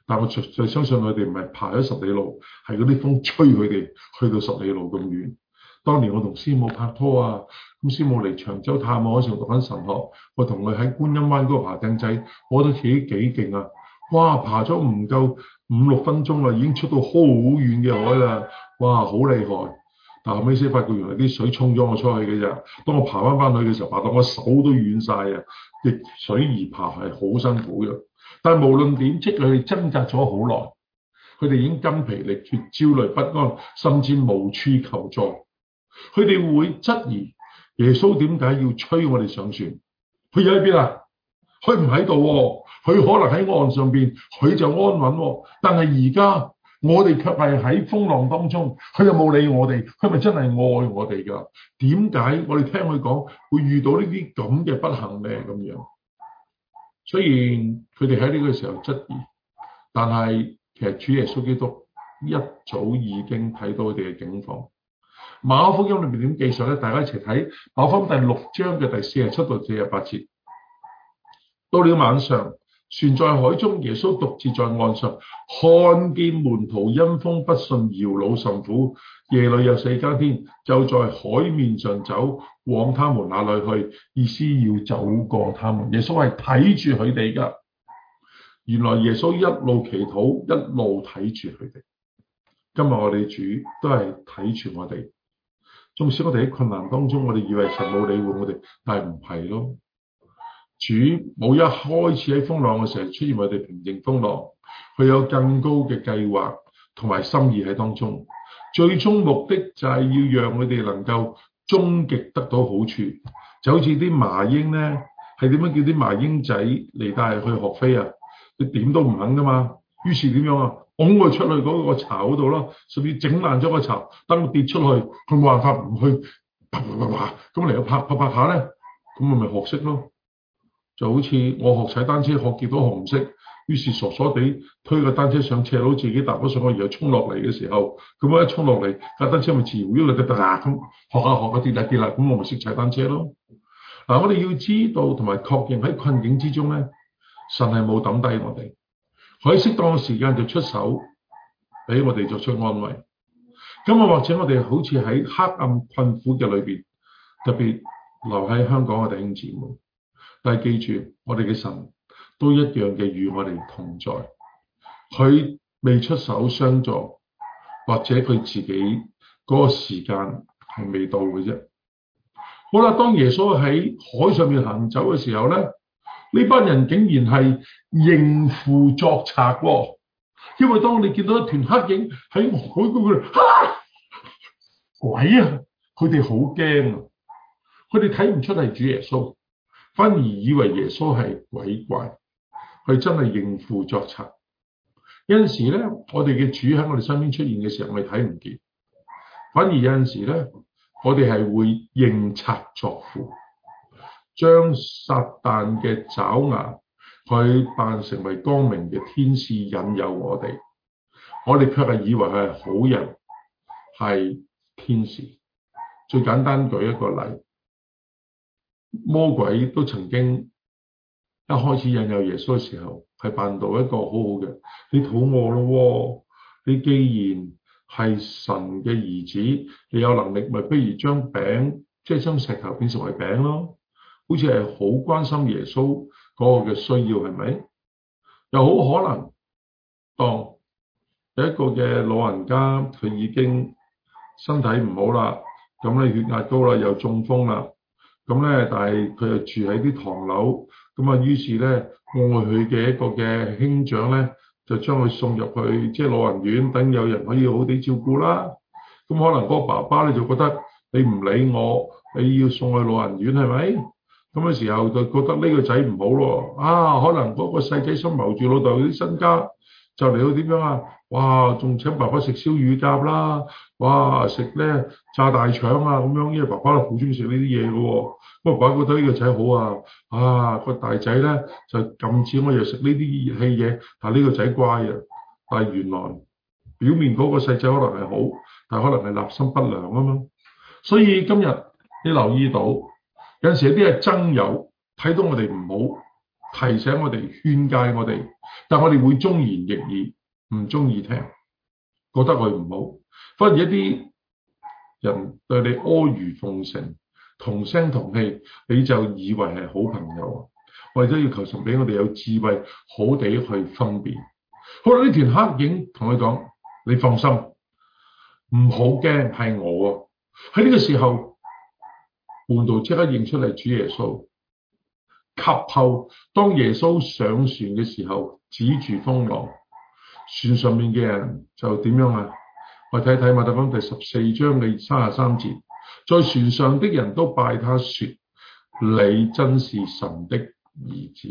但我最相信佢哋唔係爬咗10里路，係嗰啲風吹佢哋去到10里路咁遠。當年我同師母拍拖啊，咁師母嚟長洲探我嗰時候讀緊神學，我同佢喺觀音灣嗰個爬艇仔，我覺得自己幾勁啊！哇，爬咗唔夠5-6分鐘啦，已經出到好遠嘅海啦，哇，好厲害！但後尾先發覺原來啲水沖咗我出去嘅啫。當我爬翻去嘅時候，爬到我手都軟晒啊！逆水而爬係好辛苦嘅。但係無論點，即係佢哋掙扎咗好耐，佢哋已經筋疲力竭、焦慮不安，甚至無處求助。佢哋會質疑耶穌點解要催我哋上船？佢喺邊啊？佢唔喺度喎，佢可能喺岸上邊，佢就安穩喎。但係而家我哋卻係喺風浪當中，佢有冇理我哋？佢咪真係愛我哋㗎？點解我哋聽佢講會遇到呢啲咁嘅不幸咧？咁樣，雖然佢哋喺呢個時候質疑，但係其實主耶穌基督一早已經睇到佢哋嘅境況。馬可福音裏面點記述咧？大家一齊睇馬可福音第6章嘅第47到48節。到了晚上，船在海中，耶穌獨自在岸上，看見門徒因風不順，搖腦甚苦。夜裏有4更天，就在海面上走，往他們那裏去，意思要走過他們。耶穌係睇住佢哋噶。原來耶穌一路祈禱，一路睇住佢哋。今日我哋主都係睇住我哋。縱使我哋喺困難當中，我哋以為神冇理會我哋，但係唔係咯。主冇一開始喺風浪嘅時候出現我哋平靜風浪，佢有更高嘅計劃同埋心意喺當中。最終目的就係要讓佢哋能夠終極得到好處。就好似啲麻鷹咧，係點樣叫啲麻鷹仔嚟帶去學飛啊？佢點都唔肯噶嘛。於是點樣啊？拱佢出去嗰個巢嗰度咯，甚至整爛咗個巢，等佢跌出去，佢冇辦法唔去，啪啪啪啪咁嚟到拍下咧，咁我咪學識咯。就好似我學踩單車，學極都學唔識，於是傻傻地推個單車上斜路，自己踏咗上去，然後衝落嚟嘅時候，咁我一衝落嚟，架單車咪自搖喐嚟，咁學下跌啦，咁我咪識踩單車咯。嗱，我哋要知道同埋確認喺困境之中咧，神係冇抌低我哋，佢喺適當嘅時間就出手俾我哋作出安慰。咁啊，或者我哋好似喺黑暗困苦嘅裏邊，特別留喺香港嘅弟兄姊妹。但係記住，我哋嘅神都一樣嘅與我哋同在。佢未出手相助，或者佢自己嗰個時間係未到嘅啫。好啦，當耶穌喺海上面行走嘅時候咧，呢班人竟然係認符作賊喎。因為當你見到一團黑影喺海嗰度，鬼啊！佢哋好驚啊！佢哋睇唔出係主耶穌。反而以為耶穌係鬼怪，佢真係認符作賊。有陣時咧，我哋嘅主喺我哋身邊出現嘅時候，我哋睇唔見。反而有陣時咧，我哋係會認賊作符，將撒旦嘅爪牙佢扮成為光明嘅天使，引誘我哋。我哋卻係以為佢係好人，係天使。最簡單舉一個例。魔鬼都曾經一開始引誘耶穌嘅時候，係扮到一個好好嘅，你肚餓咯，你既然係神嘅兒子，你有能力，咪不如將餅，即係將石頭變成為餅咯，好似係好關心耶穌嗰個嘅需要，係咪？又好可能當有一個嘅老人家，佢已經身體唔好啦，咁咧血壓高啦，又中風啦。咁咧，但係佢又住喺啲唐樓，咁啊，於是咧，愛佢嘅一個嘅兄長咧，就將佢送入去即係老人院，等有人可以好地照顧啦。咁可能嗰個爸爸咧就覺得你唔理我，你要送去老人院係咪？咁嘅時候就覺得呢個仔唔好咯。啊，可能嗰個細仔想謀住老豆啲身家，就嚟到點樣啊？哇！仲請爸爸食燒乳鴿啦，哇！食咧炸大腸啊咁樣，因為爸爸好中意食呢啲嘢嘅喎。咁啊，爸爸覺得呢個仔好啊，啊個大仔咧就禁止我又食呢啲熱氣嘢，但係呢個仔乖啊。但係原來表面嗰個細仔可能係好，但係可能係立心不良啊嘛。所以今日你留意到有陣時有啲係真友睇到我哋唔好， 提醒我哋、勸誡我哋，但我哋會忠言逆耳，唔中意聽，覺得佢唔好。反而一啲人對你阿諛奉承、同聲同氣，你就以為係好朋友。為咗要求神俾我哋有智慧，好地去分辨。好啦，呢團黑影同佢講：你放心，唔好驚，係我啊！喺呢個時候，門徒即刻認出嚟主耶穌。及後，當耶穌上船嘅時候，止住風浪，船上面嘅人就點樣啊？我睇睇馬太福音第14章嘅33節，在船上的人都拜他說：你真是神的兒子。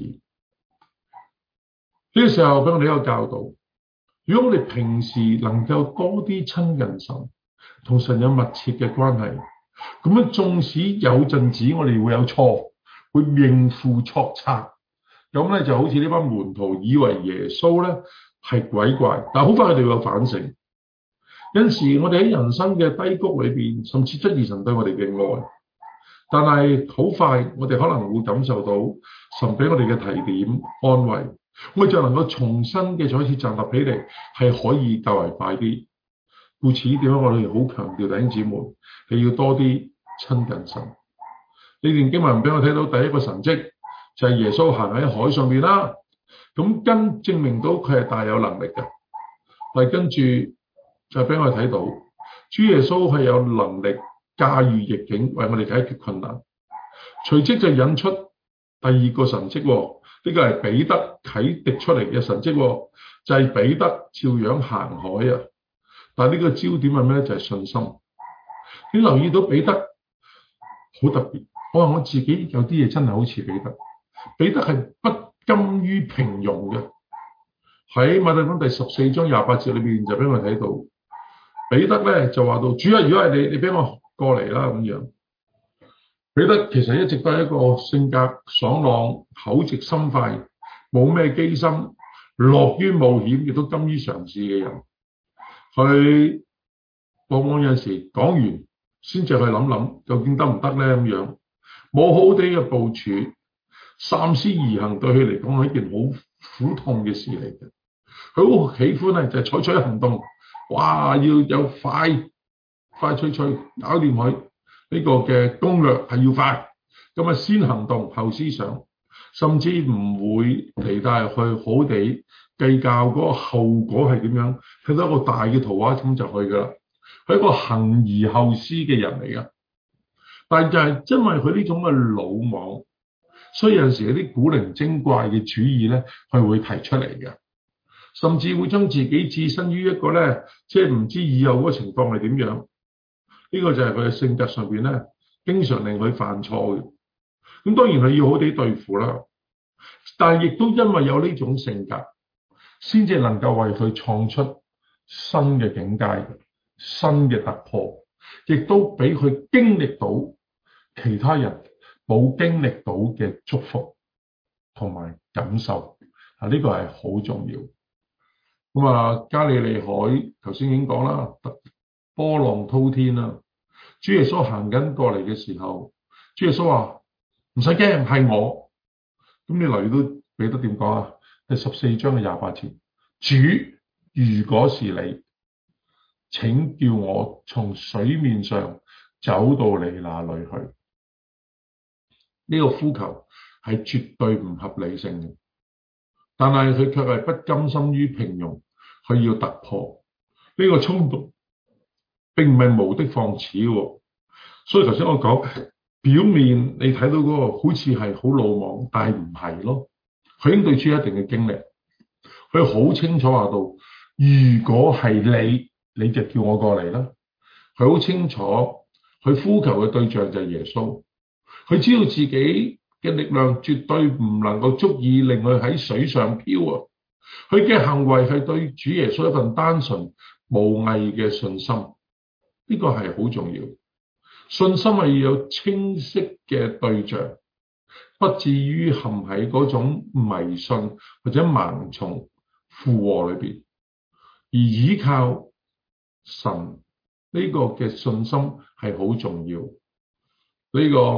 呢個時候俾我哋一個教導，如果我哋平時能夠多啲親近神，同神有密切嘅關係，咁樣縱使有陣子我哋會有錯，會應付錯策，咁咧就好似呢班門徒以為耶穌咧係鬼怪，但係好快佢哋會有反省。有時我哋喺人生嘅低谷裏邊，甚至質疑神對我哋嘅愛，但係好快我哋可能會感受到神俾我哋嘅提點安慰，我哋就能夠重新嘅再一次站立起嚟，係可以較為快啲。故此點解我哋好強調弟兄姊妹，你要多啲親近神。呢段經文俾我睇到第一個神蹟就係耶穌行喺海上邊啦，咁證明到佢係大有能力嘅。但係跟住就俾我睇到主耶穌係有能力駕馭逆境，為我哋解決困難。隨即就引出第二個神蹟，呢個係彼得啟迪出嚟嘅神蹟，就係彼得照樣行海啊！但係呢個焦點係咩？就係信心。你留意到彼得好特別，我話我自己有啲嘢真係好似彼得。彼得係不甘於平庸嘅。喺馬太福音第14章28節裏邊就俾我睇到，彼得咧就話到：主啊，如果係你，你俾我過嚟啦咁樣。彼得其實一直都係一個性格爽朗、口直心快、冇咩機心、樂於冒險，亦都甘於嘗試嘅人。佢往往有陣時講完先至去諗諗，究竟得唔得咧咁樣，冇好地嘅部署，三思而行，對佢嚟講係一件好苦痛嘅事嚟嘅。佢好喜歡咧就係採取行動，哇！要有快脆搞掂佢呢個嘅攻略係要快，咁啊先行動後思想，甚至唔會嚟帶去好地計較嗰個後果係點樣，睇到一個大嘅圖畫咁就去噶啦。佢係一個行而後思嘅人嚟噶，但係就係因為佢呢種嘅魯莽，所以有陣時有啲古靈精怪嘅主意咧，佢會提出嚟嘅，甚至會將自己置身於一個咧，即係唔知以後嗰個情況係點樣。呢個就係佢嘅性格上邊咧，經常令佢犯錯嘅。咁當然係要好地對付啦，但係亦都因為有呢種性格，先至能夠為佢創出新嘅境界、新嘅突破，亦都俾佢經歷到其他人冇經歷到嘅祝福同埋感受。啊，呢個係好重要。咁啊，加利利海頭先已經講啦，波浪滔天啦。主耶穌行緊過嚟嘅時候，主耶穌話唔使驚，係我。咁你留意到彼得點講啊？第14章嘅28節，主如果是你，請叫我從水面上走到你那裏去。呢個呼求係絕對唔合理性嘅，但係佢卻係不甘心於平庸，佢要突破。呢個衝動並唔係無的放矢喎。所以頭先我講，表面你睇到嗰個好似係好魯莽，但係唔係咯。佢已經對住一定嘅經歷，佢好清楚話到，如果係你，你就叫我過嚟啦。佢好清楚，佢呼求嘅對象就係耶穌。佢知道自己嘅力量絕對唔能夠足以令佢喺水上漂啊！佢嘅行為係對主耶穌一份單純無偽嘅信心，呢個係好重要。信心係要有清晰嘅對象，不至於陷喺嗰種迷信或者盲從附和裏邊，而依靠神呢個嘅信心係好重要。呢個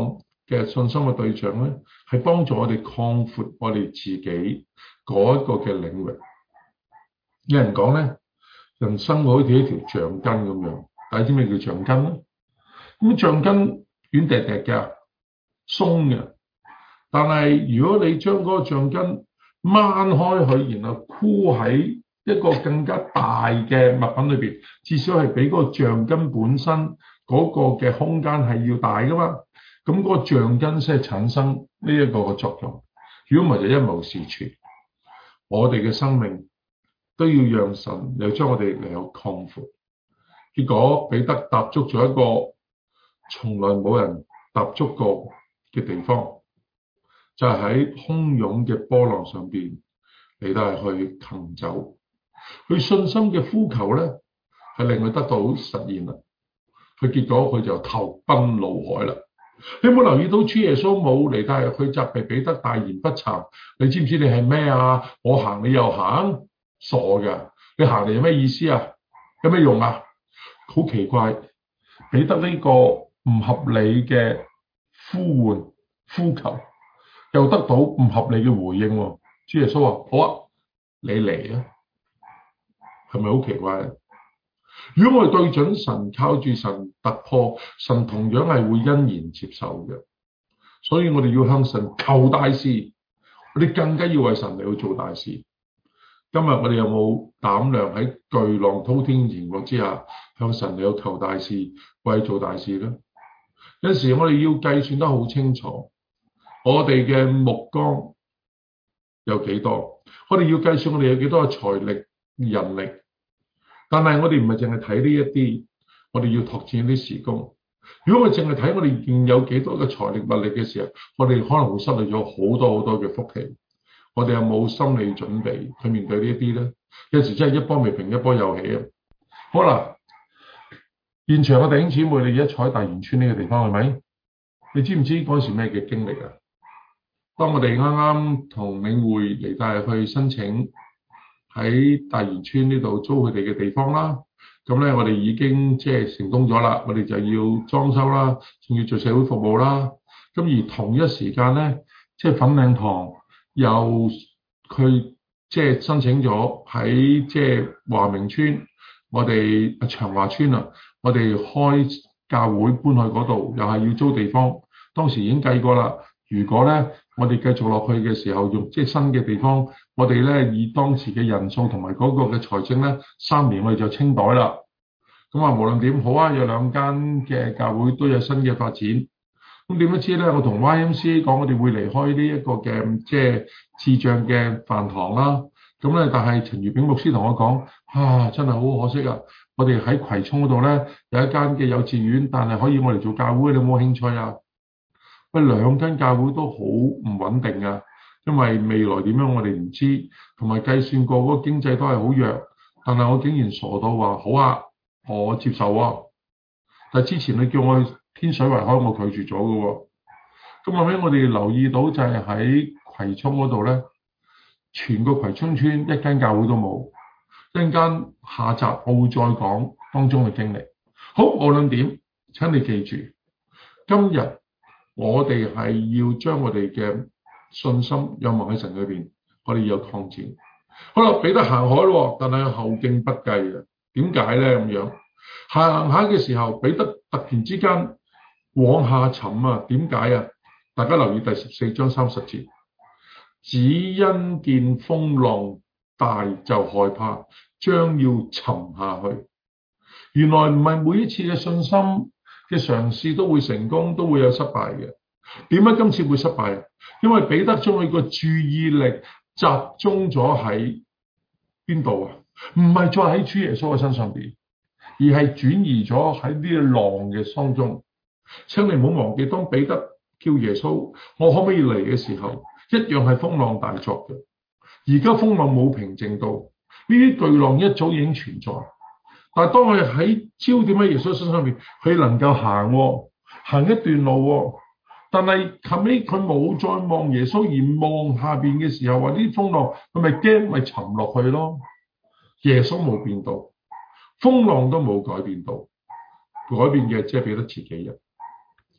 嘅信心嘅對象咧，係幫助我哋擴闊我哋自己嗰一個嘅領域。有人講咧，人生好似一條橡筋咁樣，大家知咩叫橡筋咧？咁橡筋軟滴滴嘅，鬆嘅。但係如果你將嗰個橡筋掹開佢，然後箍喺一個更加大嘅物品裏邊，至少係比嗰個橡筋本身嗰個嘅空間係要大噶嘛。咁嗰個橡筋先係產生呢一個嘅作用。如果唔係就一無是處。我哋嘅生命都要讓神又將我哋嚟有擴闊。結果彼得踏足咗一個從來冇人踏足過嘅地方，就係喺洶湧嘅波浪上邊嚟到係去行走。佢信心嘅呼求咧，係令佢得到實現啦。佢結果佢就投奔怒海啦。你有冇留意到主耶穌冇嚟到係去責備彼得大言不慚？你知唔知你係咩啊？我行你又行，傻㗎！你行嚟有咩意思啊？有咩用啊？好奇怪，彼得呢個唔合理嘅呼喚呼求，又得到唔合理嘅回應喎。主耶穌話：好啊，你嚟啊！係咪好奇怪？如果我哋對準神，靠住神突破，神同樣係會欣然接受嘅。所以我哋要向神求大事，我哋更加要為神嚟去做大事。今日我哋有冇膽量喺巨浪滔天嘅情況之下，向神嚟去求大事，為做大事咧？有時我哋要計算得好清楚，我哋嘅目光有幾多？我哋要計算我哋有幾多嘅財力、人力。但係我哋唔係淨係睇呢一啲，我哋要拓展啲事工。如果我哋淨係睇我哋現有幾多嘅財力物力嘅時候，我哋可能會失去咗好多好多嘅福氣。我哋有冇心理準備去面對呢一啲咧？有時真係一波未平一波又起啊！好啦，現場嘅弟兄姊妹，你而家坐喺大元村呢個地方係咪？你知唔知嗰時咩嘅經歷啊？當我哋啱啱同領匯嚟帶去申請喺大元村呢度租佢哋嘅地方啦，咁咧我哋已經即係成功咗啦，我哋就要裝修啦，仲要做社會服務啦。咁而同一時間咧，即係粉嶺堂又佢即係申請咗喺即係華明村，我哋長華村啊，我哋開教會搬去嗰度，又係要租地方。當時已經計過啦，如果咧我哋繼續落去嘅時候，用即係新嘅地方，我哋咧以當時嘅人數同埋嗰個嘅財政咧，3年我哋就清袋啦。咁啊，無論點好啊，有2間嘅教會都有新嘅發展。咁點不知咧，我同 YMCA 講，我哋會離開呢一個嘅即係智障嘅飯堂啦。咁咧，但係陳如炳牧師同我講，真係好可惜啊！我哋喺葵涌嗰度咧有一間嘅幼稚園，但係可以我哋做教會，你有冇興趣啊？喂，2間教會都好唔穩定啊，因為未來點樣我哋唔知，同埋計算過嗰個經濟都係好弱。但係我竟然傻到話好啊，我接受啊！但係之前你叫我去天水圍開，我拒絕咗嘅喎。咁後尾我哋留意到就係喺葵涌嗰度咧，全個葵涌村1間教會都冇。一陣間下集我會再講當中嘅經歷。好，無論點，請你記住，今日我哋係要將我哋嘅信心仰望喺神裏邊，我哋要有擴展。好啦，彼得行海咯，但係後勁不繼啊！點解咧咁樣？行下嘅時候，彼得突然之間往下沉啊！點解啊？大家留意第14章30節，只因見風浪大就害怕，將要沉下去。原來唔係每一次嘅信心嘅嘗試都會成功，都會有失敗嘅。點解今次會失敗？因為彼得將佢個注意力集中咗喺邊度啊？唔係再喺主耶穌嘅身上邊，而係轉移咗喺呢個浪嘅當中。請你唔好忘記，當彼得叫耶穌我可唔可以嚟嘅時候，一樣係風浪大作嘅。而家風浪冇平靜到，呢啲巨浪一早已經存在。但係當佢喺焦點喺耶穌身上邊，佢能夠行一段路，但係後尾佢冇再望耶穌而望下邊嘅時候，話呢啲風浪佢咪驚咪沉落去咯。耶穌冇變到，風浪都冇改變到，改變嘅即係彼得自己人。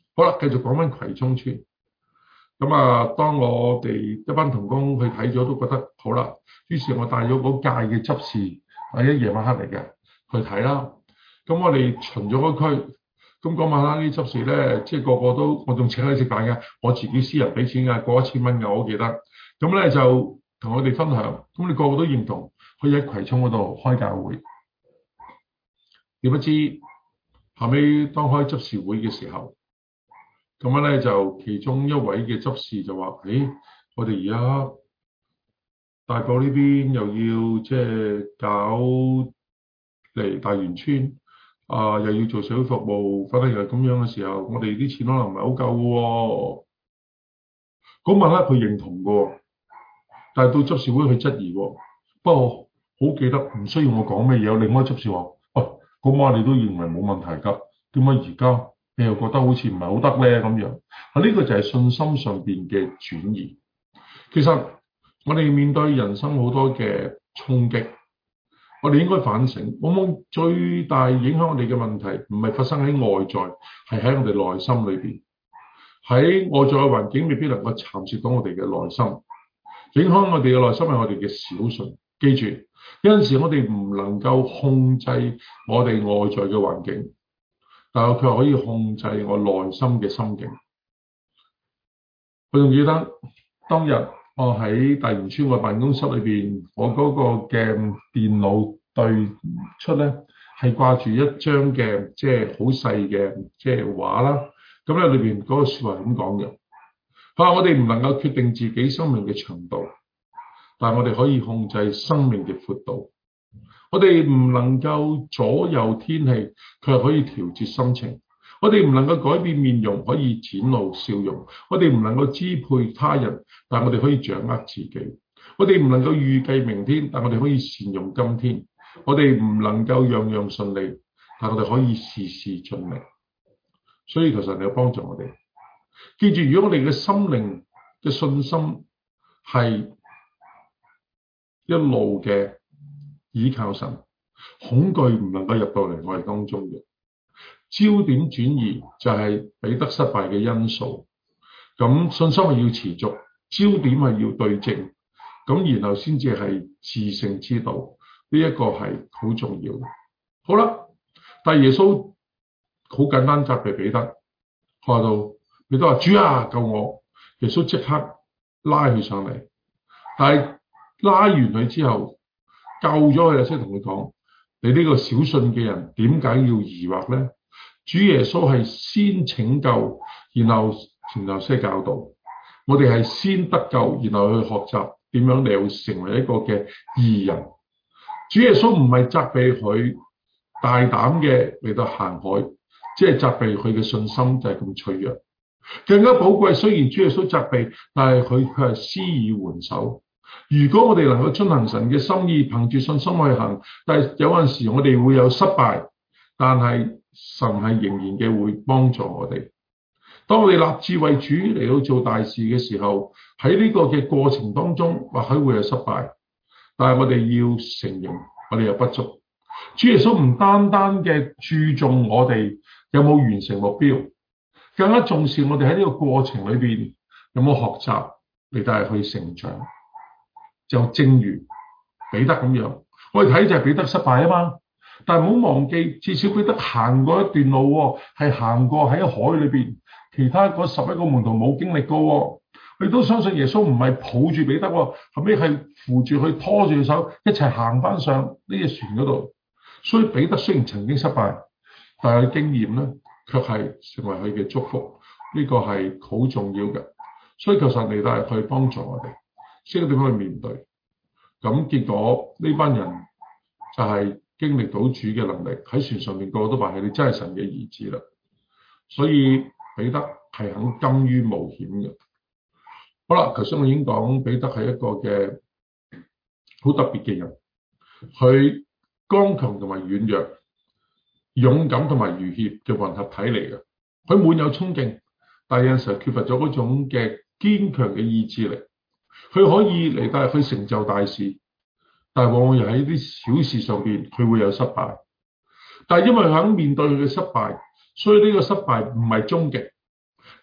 好啦，繼續講翻葵涌村。咁啊，當我哋一班同工去睇咗，都覺得好啦。於是，我帶咗嗰屆嘅執事，喺夜晚黑嚟嘅去睇啦。咁我哋巡咗嗰區，咁嗰晚黑啲執事咧，即係個個都，我仲請佢食飯嘅，我自己私人俾錢㗎，過1000蚊㗎，我記得。咁咧就同我哋分享，咁你個個都認同，可以喺葵涌嗰度開教會。點不知後尾當開執事會嘅時候，咁樣咧就其中一位嘅執事就話：誒，我哋而家大埔呢邊又要即係搞嚟大元村，又要做社會服務，反正又係咁樣嘅時候，我哋啲錢可能唔係好夠嘅喎。嗰晚咧佢認同嘅喎，但係到執事會去質疑喎。不過好記得唔需要我講咩嘢，有另外執事話：喂，嗰晚你都認為冇問題㗎，點解而家你又覺得好似唔係好得咧咁樣？呢個就係信心上邊嘅轉移。其實我哋面對人生好多嘅衝擊，我哋應該反省，往往最大影響我哋嘅問題唔係發生喺外在，係喺我哋內心裏邊。喺外在嘅環境未必能夠蠶食到我哋嘅內心，影響我哋嘅內心係我哋嘅小信。記住，有陣時我哋唔能夠控制我哋外在嘅環境，但係佢可以控制我內心嘅心境。我仲記得當日我喺大元村嘅辦公室裏邊，我嗰個嘅電腦對出咧係掛住一張嘅即係好細嘅即係畫啦。咁咧裏邊嗰個説話係咁講嘅，佢話我哋唔能夠決定自己生命嘅長度，但係我哋可以控制生命嘅闊度。我哋唔能夠左右天氣，佢係可以調節心情。我哋唔能夠改變面容，可以展露笑容。我哋唔能夠支配他人，但我哋可以掌握自己。我哋唔能夠預計明天，但我哋可以善用今天。我哋唔能夠樣樣順利，但我哋可以事事盡力。所以求神你有幫助我哋。記住，如果我哋嘅心靈嘅信心係一路嘅倚靠神，恐懼唔能夠入到嚟我哋當中嘅。焦點轉移就係彼得失敗嘅因素。咁信心係要持續，焦點係要對正，咁然後先至係至聖之道。呢一個係好重要嘅。好啦，但係耶穌好簡單責備彼得，話到彼得話：主啊，救我！耶穌即刻拉佢上嚟，但係拉完佢之後，救咗佢，先同佢講：你呢個小信嘅人，點解要疑惑咧？主耶穌係先拯救，然後先教導。我哋係先得救，然後去學習點樣嚟成為一個嘅義人。主耶穌唔係責備佢大膽嘅嚟到行海，即係責備佢嘅信心就係咁脆弱。更加寶貴，雖然主耶穌責備，但係佢係施以援手。如果我哋能夠遵行神嘅心意，憑住信心去行，但係有陣時我哋會有失敗，但係神係仍然嘅會幫助我哋。當我哋立志為主嚟到做大事嘅時候，喺呢個嘅過程當中，或許會有失敗，但係我哋要承認我哋有不足。主耶穌唔單單嘅注重我哋有冇完成目標，更加重視我哋喺呢個過程裏邊有冇學習嚟帶去成長。就正如彼得咁樣，我哋睇就係彼得失敗啊嘛，但係唔好忘記，至少彼得行過一段路，係行過喺海裏邊，其他嗰11個門徒冇經歷過。我哋都相信耶穌唔係抱住彼得，後尾係扶住佢，拖住佢手一齊行翻上呢隻船嗰度。所以彼得雖然曾經失敗，但係經驗咧，卻係成為佢嘅祝福。呢個係好重要嘅。所以求神嚟帶去幫助我哋，識得點樣去面對。咁結果呢班人就係經歷到主嘅能力，喺船上面個個都話係你真係神嘅兒子啦。所以彼得係肯甘於冒險嘅。好啦，頭先我已經講彼得係一個嘅好特別嘅人，佢剛強同埋軟弱，勇敢同埋愚怯嘅混合體嚟嘅。佢滿有衝勁，但有陣時候缺乏咗嗰種嘅堅強嘅意志力。佢可以嚟帶去成就大事，但係往往又喺啲小事上邊佢會有失敗。但係因為佢肯面對佢嘅失敗，所以呢個失敗唔係終極，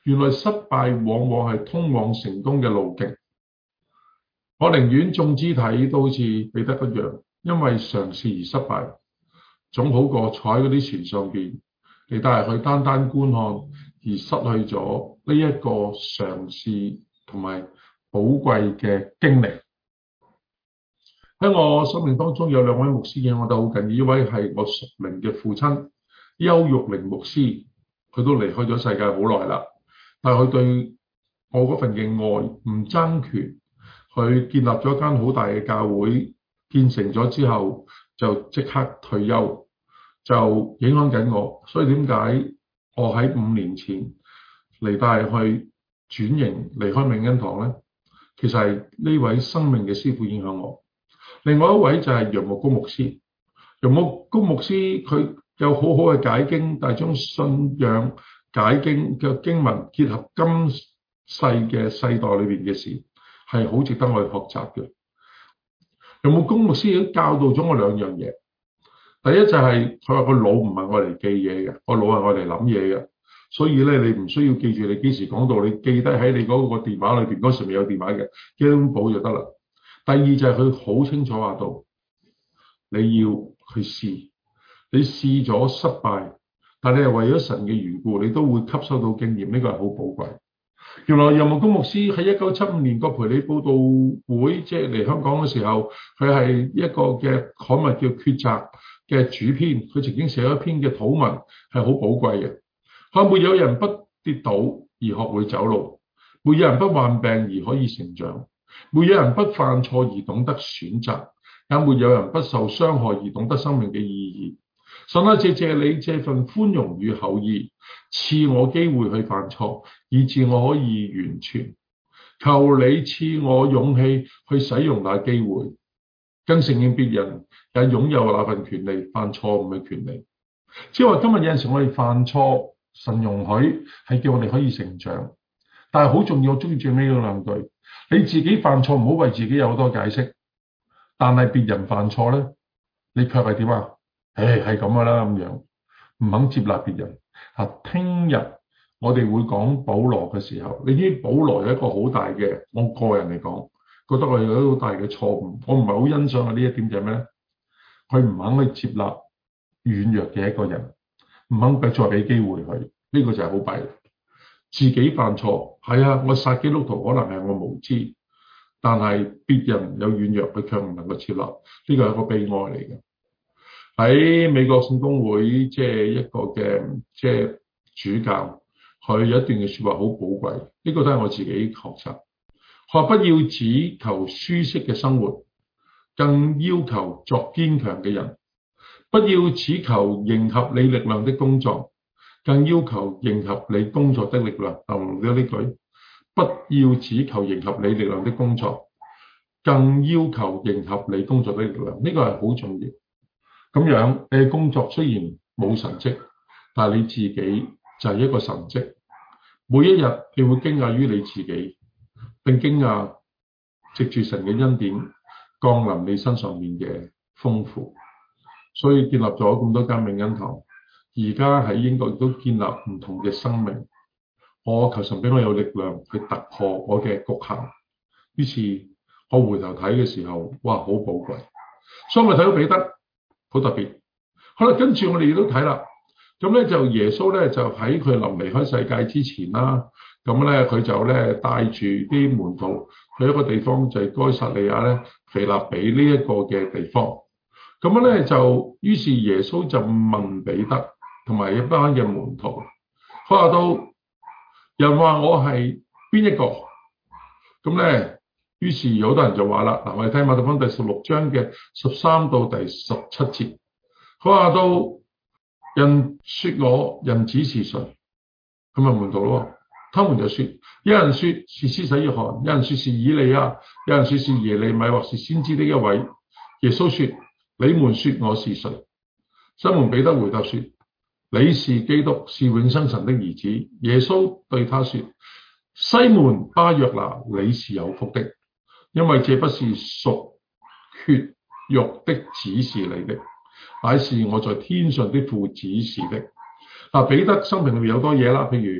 原來失敗往往係通往成功嘅路徑。我寧願眾肢體都好似彼得一樣，因為嘗試而失敗，總好過坐喺嗰啲船上邊，你帶入去單單觀看而失去咗呢一個嘗試同埋寶貴嘅經歷。喺我生命當中有兩位牧師嘅，我覺得好緊要。一位係我屬靈嘅父親邱玉玲牧師，佢都離開咗世界好耐啦，但係佢對我嗰份嘅愛唔爭權，佢建立咗一間好大嘅教會，建成咗之後就即刻退休，就影響緊我。所以點解我喺5年前嚟帶去轉型離開永恩堂呢？其實係呢位生命嘅師父影響我。另外一位就係楊牧公牧師，楊牧公牧師佢有好好嘅解經，但係將信仰解經嘅經文結合今世嘅世代裏邊嘅事，係好值得我哋學習嘅。楊牧公牧師都教導咗我兩樣嘢。第一就係佢話個腦唔係我嚟記嘢嘅，個腦係我嚟諗嘢嘅。所以咧，你唔需要記住你幾時講到，你記低喺你嗰個電話裏邊，嗰時咪有電話嘅，記本簿就得啦。第二就係佢好清楚話到，你要去試，你試咗失敗，但你係為咗神嘅緣故，你都會吸收到經驗，呢個係好寶貴。原來楊牧公牧師喺1975年個培理佈道會，即係嚟香港嘅時候，佢係一個嘅刊物叫抉擇嘅主編，佢曾經寫咗一篇嘅禱文，係好寶貴嘅。佢話沒有人不跌倒而學會走路，沒有人不患病而可以成長，沒有人不犯錯而懂得選擇，也沒有人不受傷害而懂得生命嘅意義。神啊，謝你這份寬容與厚意，賜我機會去犯錯，以致我可以完全。求你賜我勇氣去使用那機會，更承認別人也擁有那份權利，犯錯誤嘅權利。即係話今日有陣時我哋犯錯，神容許係叫我哋可以成長，但係好重要，我中意最尾嗰兩句：你自己犯錯唔好為自己有好多解釋，但係別人犯錯咧，你卻係點啊？係咁噶啦，咁樣唔肯接納別人。聽日我哋會講保羅嘅時候，你知保羅有一個好大嘅，我個人嚟講，覺得我有一個好大嘅錯誤，我唔係好欣賞嘅呢一點就係咩咧？佢唔肯去接納軟弱嘅一個人，唔肯再俾機會佢，呢個就係好弊。自己犯錯，係啊，我殺基督徒可能係我無知，但係別人有軟弱，佢卻唔能夠接納，呢個係一個悲哀嚟嘅。喺美國聖公會即係一個嘅即係主教，佢有一段嘅說話好寶貴，呢個都係我自己學習。佢話不要只求舒適嘅生活，更要求作堅強嘅人；不要只求迎合你力量的工作，更要求迎合你工作的力量。留唔留咗呢句？不要只求迎合你力量的工作，更要求迎合你工作的力量。呢個係好重要。咁樣你嘅工作雖然冇神蹟，但係你自己就係一個神蹟。每一日你會驚訝於你自己，並驚訝藉住神嘅恩典降臨你身上面嘅豐富。所以建立咗咁多間永恩堂，而家喺英國亦都建立唔同嘅生命。我求神俾我有力量去突破我嘅局限。於是我回頭睇嘅時候，哇，好寶貴。所以我睇到彼得。好特別，好啦，跟住我哋亦都睇啦。咁咧就耶穌咧就喺佢臨離開世界之前啦，咁咧佢就咧帶住啲門徒去一個地方，就係該撒利亞咧腓立比呢一個嘅地方。咁樣咧就於是耶穌就問彼得同埋一班嘅門徒，佢話到人話我係邊一個？咁咧。於是有好多人就話啦，嗱，我哋睇馬太福音第16章嘅13到第17節，佢話到人說我人子是誰？咁啊門徒咯，他們就說，有人說是施洗約翰，有人說是以利亞，有人說是耶利米或是先知的一位。耶穌說：你們說我是誰？西門彼得回答說：你是基督，是永生神的兒子。耶穌對他說：西門巴約拿，你是有福的。因為這不是屬血肉的指示你的，乃是我在天上的父指示的。彼得生命裏面有多嘢啦，譬如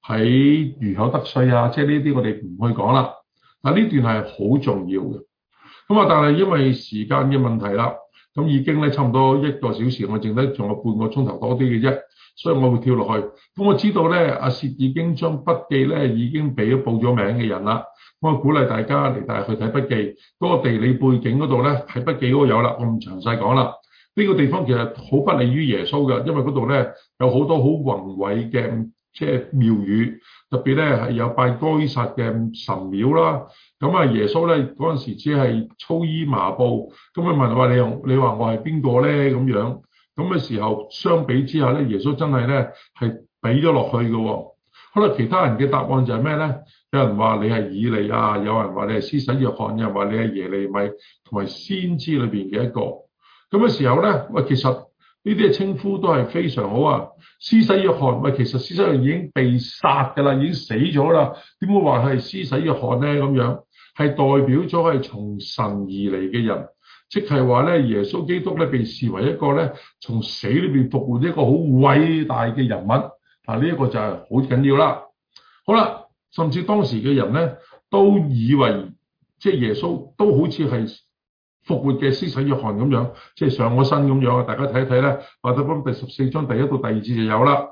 喺魚口得水啊，即係呢啲我哋唔去講啦。但呢段係好重要嘅。咁啊，但係因為時間嘅問題啦，咁已經咧差唔多1個小時，我剩低仲有半個鐘頭多啲嘅啫，所以我會跳落去。咁我知道咧，阿薛已經將筆記咧已經俾咗報咗名嘅人啦。我鼓勵大家嚟帶去睇筆記，嗰個地理背景嗰度咧喺筆記嗰度有啦，我唔詳細講啦。呢個地方其實好不利於耶穌嘅，因為嗰度咧有好多好宏偉嘅即係廟宇，特別咧係有拜該撒嘅神廟啦。咁啊，耶穌咧嗰陣時只係粗衣麻布，咁佢問話你話我係邊個咧咁樣？咁嘅時候相比之下咧，耶穌真係咧係俾咗落去嘅喎。可能其他人嘅答案就係咩咧？有人話你係以利亞，有人話你係施洗約翰，有人話你係耶利米同埋先知裏邊嘅一個。咁嘅時候咧，喂，其實呢啲嘅稱呼都係非常好啊。施洗約翰，喂，其實施洗約翰已經被殺㗎啦，已經死咗啦，點會話係施洗約翰咧？咁樣係代表咗係從神而嚟嘅人，即係話咧，耶穌基督咧被視為一個咧從死裏邊復活一個好偉大嘅人物。啊，呢一個就係好緊要啦。好啦，甚至當時嘅人咧都以為即係耶穌都好似係復活嘅施洗約翰咁樣，即係上咗身咁樣啊！大家睇一睇咧，馬太福音第14章第1到第2節就有啦。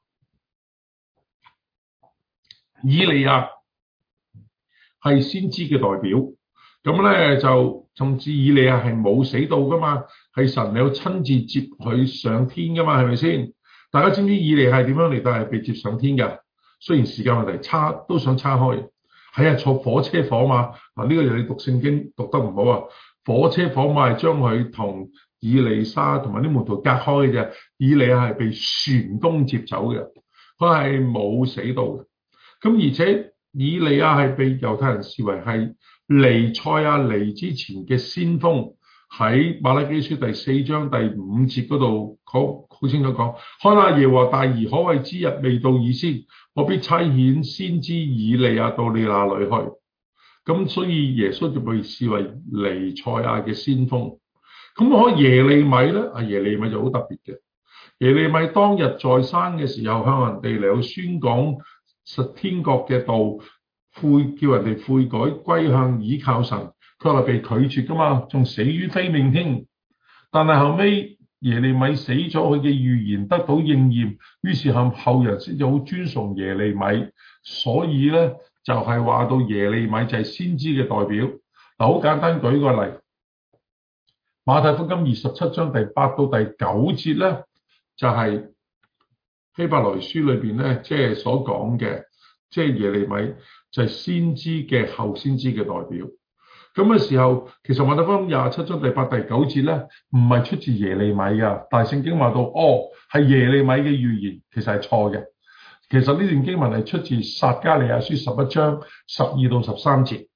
以利亞係先知嘅代表，咁咧就甚至以利亞係冇死到噶嘛，係神有親自接佢上天噶嘛，係咪先？大家知唔知以利亞係點樣嚟到係被接上天㗎？雖然時間問題都想叉開，係啊，坐火車火馬嗱，呢個又你讀聖經讀得唔好啊！火車火馬係將佢同以利沙同埋啲門徒隔開嘅啫，以利亞係被船東接走嘅，佢係冇死到嘅。咁而且以利亞係被猶太人視為係彌賽亞嚟之前嘅先鋒。喺馬拉基書第4章第5節嗰度好清楚講，看哪，耶和華大而可畏之日未到以先，我必差遣先知以利亞到你那裏去。咁所以耶穌就被視為彌賽亞嘅先鋒。咁耶利米咧，耶利米就好特別嘅。耶利米當日在生嘅時候，向人哋嚟到宣講實天國嘅道，叫人哋悔改歸向倚靠神。佢係被拒絕噶嘛，仲死於非命添。但係後尾耶利米死咗，佢嘅預言得到應驗，於是後人先至好尊崇耶利米。所以咧就係話到耶利米就係先知嘅代表。嗱，好簡單舉個例，馬太福音27章第8到第9節咧，就係希伯來書裏邊咧即係所講嘅，即係耶利米就係先知嘅後先知嘅代表。咁嘅時候，其實馬太福音27章第8、第9節咧，唔係出自耶利米噶，但係聖經話到，係耶利米嘅預言，其實係錯嘅。其實呢段經文係出自撒迦利亞書11章12到13節。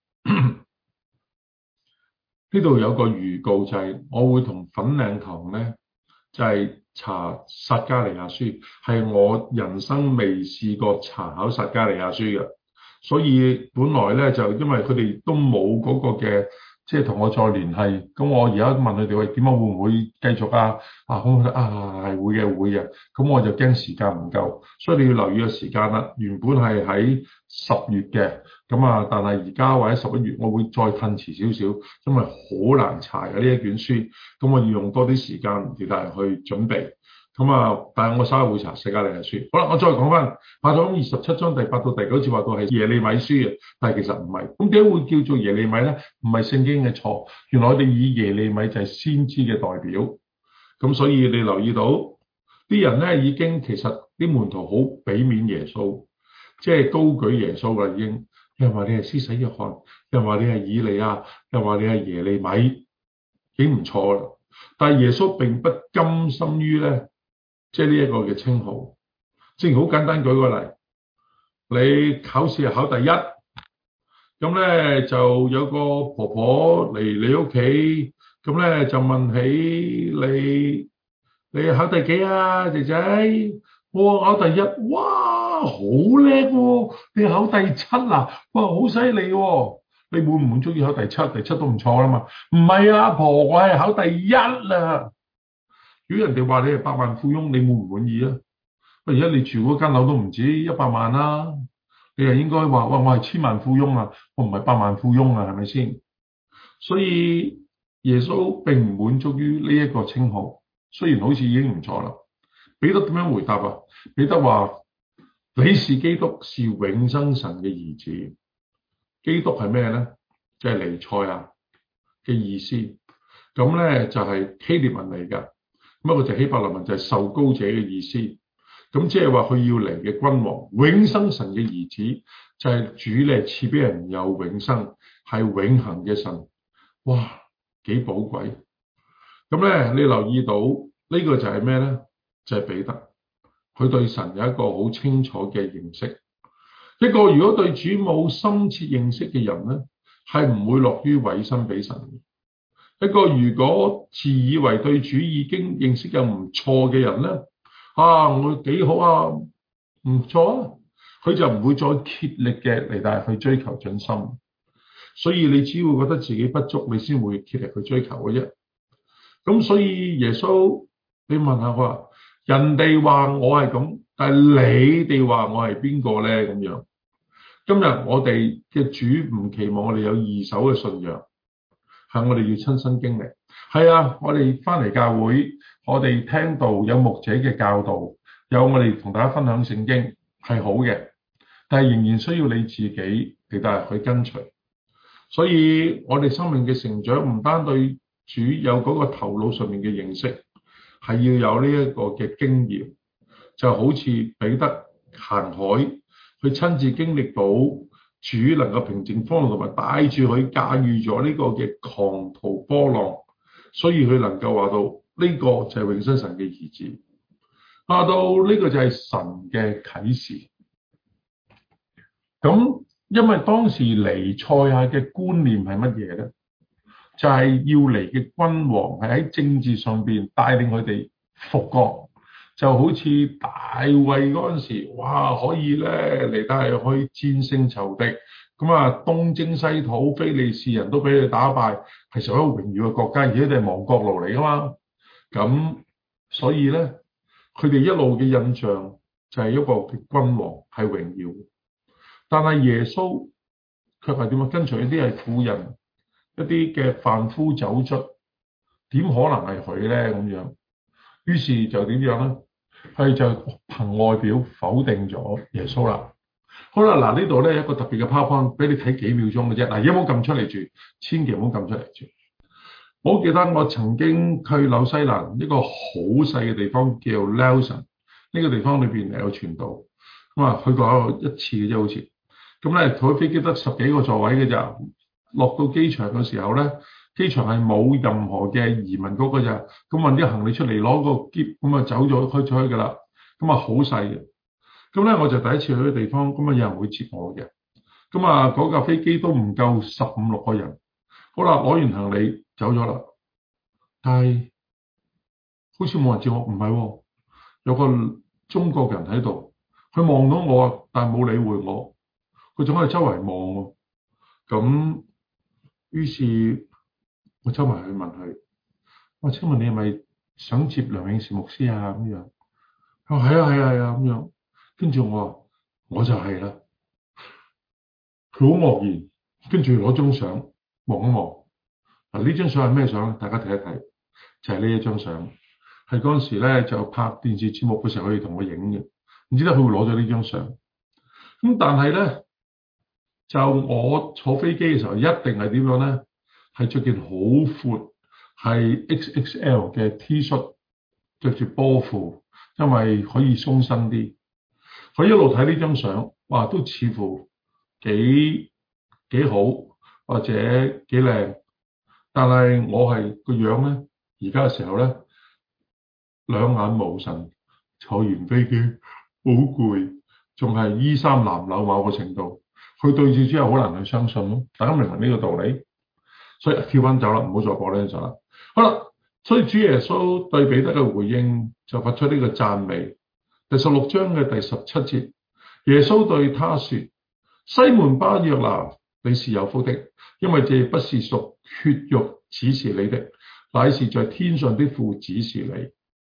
呢度有個預告就係，我會同粉嶺堂咧，就係查撒迦利亞書，係我人生未試過查考撒迦利亞書嘅。所以本來咧就因為佢哋都冇嗰個嘅，即係同我再聯繫。咁我而家問佢哋，喂，點解會唔會繼續啊？咁係會嘅。咁我就驚時間唔夠，所以你要留意個時間啦。原本係喺10月嘅，咁但係而家或者11月，我會再褪遲少少，因為好難查嘅呢一卷書。咁我要用多啲時間嚟帶去準備。但係我稍後會查撒迦利亞書。好啦，我再講翻馬太福音27章第8到第9節話到係耶利米書嘅，但係其實唔係。咁點解會叫做耶利米咧？唔係聖經嘅錯，原來我哋以耶利米就係先知嘅代表。咁所以你留意到啲人咧已經其實啲門徒好俾面耶穌，即係高舉耶穌啦已經。有人話你係施洗約翰，有人話你係以利亞，有人話你係耶利米，已經唔錯啦。但係耶穌並不甘心於咧。即係呢一個嘅稱號，正如好簡單舉個例，你考試係考第一，咁咧就有個婆婆嚟你屋企，咁咧就問起你考第幾啊，仔仔？我考第一，哇，好叻喎！你考第7啊，哇，好犀利喎！你滿唔滿足於考第7？第7都唔錯啦嘛。唔係啊，婆，我係考第1啊。如果人哋話你係百萬富翁，你滿唔滿意啊？ 而家你住嗰間樓都唔止100萬啦，你又應該話哇，我係千萬富翁啊，我唔係百萬富翁啊，係咪先？所以耶穌並唔滿足於呢一個稱號，雖然好似已經唔錯啦。彼得點樣回答啊？彼得話：你是基督，是永生神嘅兒子。基督係咩咧？即係彌賽亞嘅意思。咁咧就係希臘文嚟㗎。咁一個就希伯來文，就係受膏者嘅意思。咁即係話佢要嚟嘅君王，永生神嘅兒子，就係主嚟賜俾人有永生，係永恆嘅神。哇，幾寶貴！咁咧，你留意到呢個就係咩咧？就係彼得，佢對神有一個好清楚嘅認識。一個如果對主冇深切認識嘅人咧，係唔會樂於委身俾神嘅。一個如果自以為對主已經認識又唔錯嘅人咧，我幾好啊，唔錯啊，佢就唔會再竭力嘅嚟到去追求進心。所以你只會覺得自己不足，你先會竭力去追求嘅啫。咁所以耶穌，你問下佢話，人哋話我係咁，但係你哋話我係邊個咧？咁樣，今日我哋嘅主唔期望我哋有二手嘅信仰，係我哋要親身經歷。係啊，我哋翻嚟教會，我哋聽到有牧者嘅教導，有我哋同大家分享聖經係好嘅，但係仍然需要你自己嚟到去跟隨。所以我哋生命嘅成長唔單對主有嗰個頭腦上面嘅認識，係要有呢一個嘅經驗，就好似彼得行海，佢親自經歷到主能夠平靜風浪，同埋帶住佢駕馭咗呢個嘅狂濤波浪，所以佢能夠話到呢個就係永生神嘅兒子，話到呢個就係神嘅啟示。咁因為當時彌賽亞嘅觀念係乜嘢咧？就係要嚟嘅君王係喺政治上邊帶領佢哋復國，就好似大衛嗰陣時，哇，可以咧嚟到係可以戰勝仇敵，咁啊東征西討，非利士人都俾佢打敗，係成為一個榮耀嘅國家，而家哋係亡國奴嚟噶嘛。咁所以咧，佢哋一路嘅印象就係一個嘅君王係榮耀。但係耶穌卻係點啊？跟隨一啲係婦人，一啲嘅販夫走卒，點可能係佢咧？咁樣，於是就點樣咧？係就憑外表否定咗耶穌啦。好啦，嗱呢度咧有一個特別嘅 PowerPoint俾你睇幾秒鐘嘅啫。嗱，有冇撳出嚟住？千祈唔好撳出嚟住。我記得我曾經去紐西蘭一個好細嘅地方叫 Nelson， 呢個地方裏邊有傳道，咁啊去過一次嘅啫，好似。咁咧，佢飛機得10幾個座位嘅咋，落到機場嘅時候咧，機場係冇任何嘅移民局嘅咋，咁運啲行李出嚟攞個篋，咁啊走咗開出去噶啦，咁啊好細嘅。咁咧我就第一次去嘅地方，咁啊有人會接我嘅，咁啊嗰架飛機都唔夠15、16個人。好啦，攞完行李走咗啦，但係好似冇人接我，唔係喎，有個中國人喺度，佢望到我，但係冇理會我。佢仲喺度周圍望喎，咁於是我周埋去問佢：我請問你係咪想接梁永善牧師啊？咁樣，佢話係啊咁樣，跟住我話我就係啦。佢好愕然，跟住攞張相望一望。嗱，呢張相係咩相咧？大家睇一睇，就係呢一張相，係嗰陣時咧就拍電視節目嘅時候可以同我影嘅，唔知得佢會攞咗呢張相。咁但係咧。就我坐飛機嘅時候，一定係點樣咧？係着件好闊，係 XXL 嘅 T 恤，着住波褲，因為可以鬆身啲。佢一路睇呢張相，哇，都似乎幾好，或者幾靚。但係我係個樣咧，而家嘅時候咧，兩眼無神，坐完飛機好攰，仲係衣衫襤褸某個程度。佢對住之後好難去相信咯，大家明唔明呢個道理？所以跳翻走啦，唔好再播呢張相啦。好啦，所以主耶穌對彼得嘅回應就發出呢個讚美。第16章嘅第17節，耶穌對他說：西門巴約拿，你是有福的，因為這不是屬血肉指示你的，乃是在天上的父指示你。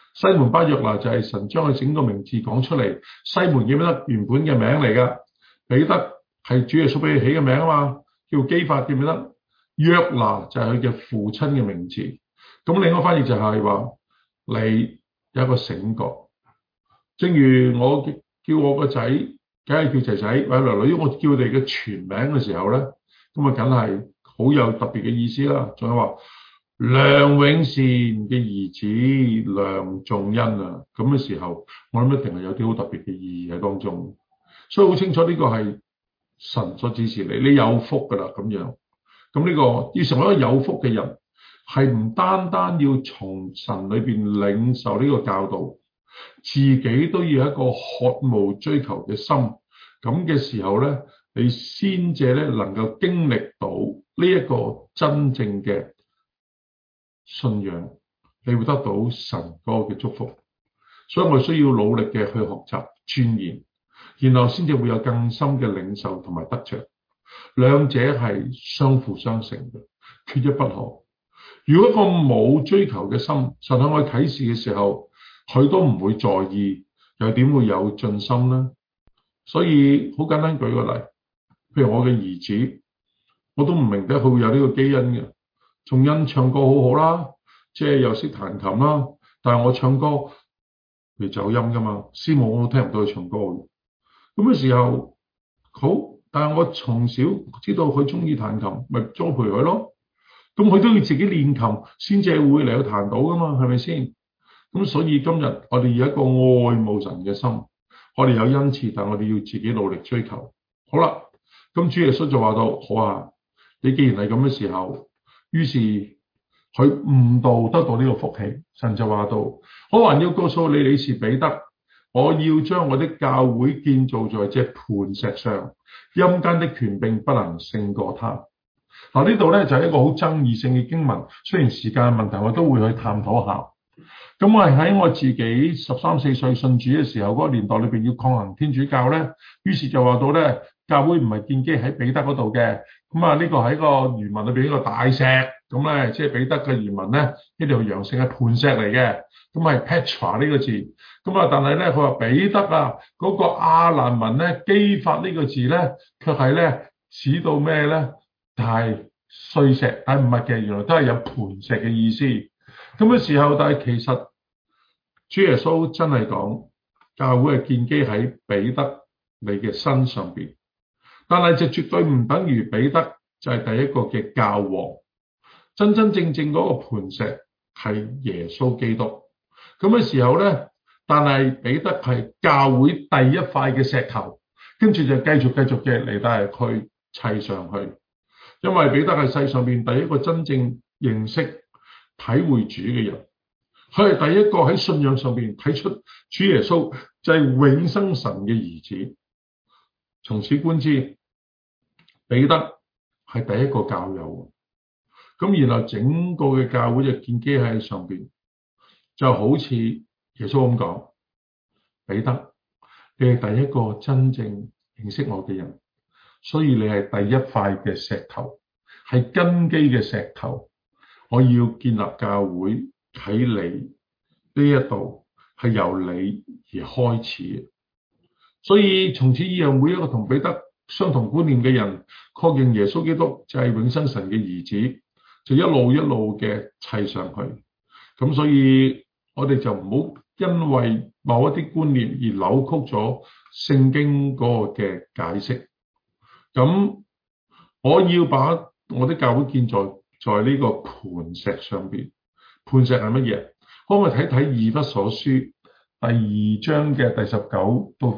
西門巴約拿就係神將佢整個名字講出嚟。西門記唔記得原本嘅名嚟㗎？彼得係主耶穌俾佢起嘅名啊嘛，叫基法，記唔記得？約拿就係佢嘅父親嘅名字。咁另外翻譯就係話你有一個醒覺，正如我叫我個仔，梗係叫仔仔或者女女，我叫佢哋嘅全名嘅時候咧，咁啊梗係好有特別嘅意思啦。仲有話梁永善嘅兒子梁仲恩啊，咁嘅時候，我諗一定係有啲好特別嘅意義喺當中，所以好清楚呢個係神所指示你有福噶啦咁樣。咁呢個要成為一個有福嘅人，係唔單單要從神裏邊領受呢個教導，自己都要有一個渴慕追求嘅心。咁嘅時候咧，你先至咧能夠經歷到呢一個真正嘅信仰，你會得到神嗰個嘅祝福。所以我需要努力嘅去學習鑽研，然後先至會有更深嘅領受同埋得着。兩者係相輔相成嘅，缺一不可。如果一個冇追求嘅心，神向我啟示嘅時候，佢都唔會在意，又點會有盡心呢？所以好簡單舉個例，譬如我嘅兒子，我都唔明得佢會有呢個基因嘅。仲恩唱歌好好啦，即係又識彈琴啦，但係我唱歌會走音噶嘛，師母我都聽唔到佢唱歌嘅。咁嘅時候好，但係我從小知道佢中意彈琴，咪栽培佢咯。咁佢都要自己練琴，先至會嚟到彈到噶嘛，係咪先？咁所以今日我哋有一個愛慕神嘅心，我哋有恩賜，但我哋要自己努力追求。好啦，咁主耶穌就話到：好啊，你既然係咁嘅時候，於是佢悟道得到呢個福氣。神就話到：我還要告訴你，你是彼得，我要將我的教會建造在這磐石上，陰間的權柄不能勝過他。嗱，呢度咧就係一個好爭議性嘅經文，雖然時間問題，我都會去探討下。咁我係喺我自己13、14歲信主嘅時候，嗰個年代裏邊要抗衡天主教咧，於是就話到咧，教會唔係建基喺彼得嗰度嘅。咁啊，呢個喺個原文裏邊一個大石，咁咧即係彼得嘅原文咧，呢條陽性係磐石嚟嘅，咁係 Petra 呢個字。咁啊，但係咧佢話彼得啊，嗰個亞蘭文咧基法呢個字咧，卻係咧指到咩咧？係碎石，但係唔係嘅，原來都係有磐石嘅意思。咁嘅時候，但係其實主耶穌真係講教會係建基喺彼得你嘅身上邊，但係就絕對唔等於彼得就係第一個嘅教王。真真正正嗰個磐石係耶穌基督。咁嘅時候咧，但係彼得係教會第一塊嘅石頭，跟住就繼續嘅嚟到係去砌上去。因為彼得係世上邊第一個真正認識體會主嘅人，佢係第一個喺信仰上邊睇出主耶穌就係永生神嘅兒子。從此觀之，彼得係第一個教友。咁然後整個嘅教會就建基喺上邊，就好似耶穌咁講：彼得，你係第一個真正認識我嘅人。所以你係第一塊嘅石頭，係根基嘅石頭。我要建立教會喺你呢一度，係由你而開始。所以從此以後，每一個同彼得相同觀念嘅人，確認耶穌基督就係永生神嘅兒子，就一路嘅砌上去。咁所以我哋就唔好因為某一啲觀念而扭曲咗聖經嗰個嘅解釋。咁我要把我的教會建在呢個磐石上邊。磐石係乜嘢？可唔可以睇睇以弗所書第2章嘅第19到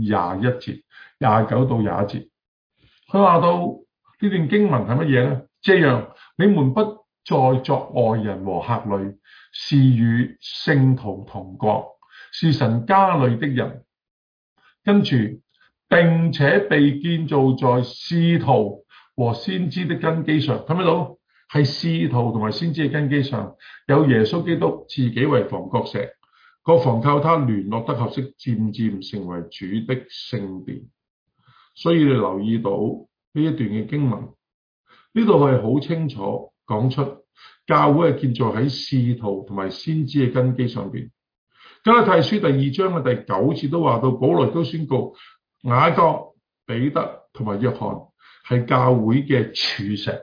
21節，29到21節。佢話到呢段經文係乜嘢咧？這樣你們不再作外人和客旅，是與聖徒同國，是神家裏的人。跟住並且被建造在使徒和先知的根基上，睇唔睇到？係使徒同埋先知嘅根基上，有耶穌基督自己為房角石，各房靠他聯絡得合適，漸漸成為主的聖殿。所以你留意到呢一段嘅經文，呢度係好清楚講出教會係建造喺使徒同埋先知嘅根基上邊。 加拉太書第2章嘅第9節都話到，保羅都宣告雅各、彼得同埋約翰係教會嘅柱石。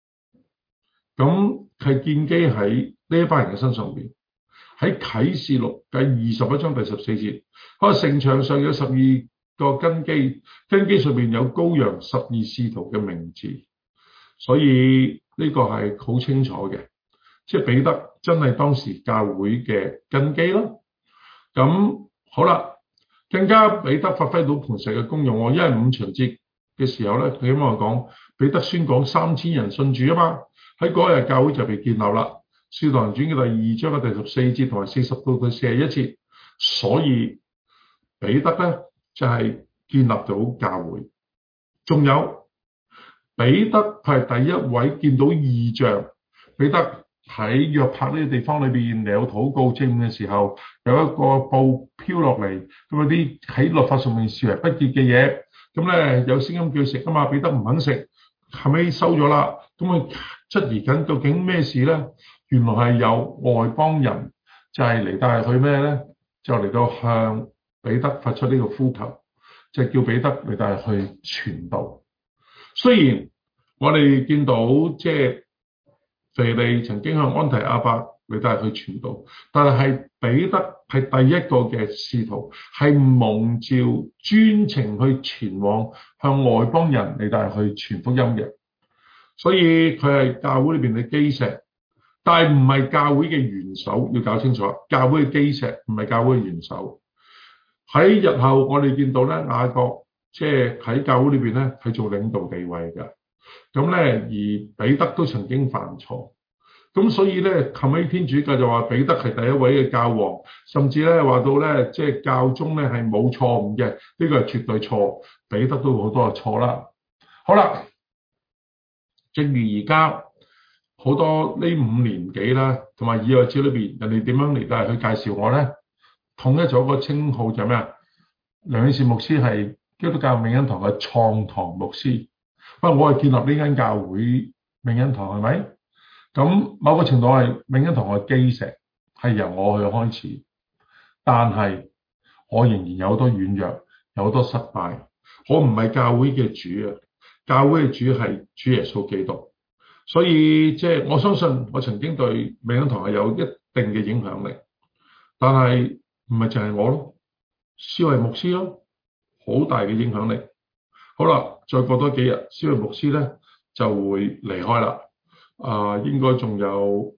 咁係建基喺呢一班人嘅身上邊。喺啟示錄第21章第14節，佢話城牆上有12個根基，根基上面有羔羊12使徒嘅名字，所以呢個係好清楚嘅，即係彼得真係當時教會嘅根基咯。咁好啦，更加彼得發揮到磐石嘅功用，因為五旬節嘅時候咧，佢咁樣講，彼得宣講3000人信主啊嘛，喺嗰日教會就被建立啦。《使徒行傳》嘅第2章嘅第14節同埋40到41節，所以彼得咧就係建立到教會。仲有彼得係第一位見到異象。彼得喺約帕呢個地方裏邊嚟有禱告證嘅時候，有一個布飄落嚟，咁有啲喺律法上面視為不潔嘅嘢，咁咧有聲音叫佢食啊嘛，彼得唔肯食，後尾收咗啦。咁佢質疑緊究竟咩事咧？原來係有外邦人就係嚟帶去咩咧？就嚟到向彼得發出呢個呼求，就係叫彼得嚟帶去傳道。雖然我哋見到即係腓利曾經向安提阿伯嚟帶去傳道，但係彼得係第一個嘅使徒，係蒙召專程去前往向外邦人嚟帶去傳福音嘅，所以佢係教會裏邊嘅基石。但係唔係教會嘅元首，要搞清楚。教會嘅基石唔係教會嘅元首。喺日後我哋見到咧，雅各即係喺教會裏邊咧係做領導地位嘅。咁咧而彼得都曾經犯錯，咁所以咧後尾天主教就話彼得係第一位嘅教皇，甚至咧話到咧即係教宗咧係冇錯誤嘅，呢個係絕對錯。彼得都好多係錯啦。好啦，正如而家。好多呢5年幾啦，同埋以外史裏邊，人哋點樣嚟到去介紹我咧？統一咗個稱號就係咩啊？梁喜善牧師係基督教永恩堂嘅創堂牧師，不過我係建立呢間教會永恩堂，係咪？咁某個程度係永恩堂嘅基石，係由我去開始，但係我仍然有好多軟弱，有好多失敗。我唔係教會嘅主啊，教會嘅主係主耶穌基督。所以即係我相信我曾經對永恩堂係有一定嘅影響力，但係唔係淨係我咯，施惠牧師咯，好大嘅影響力。好啦，再過多幾日，施惠牧師咧就會離開啦。應該仲有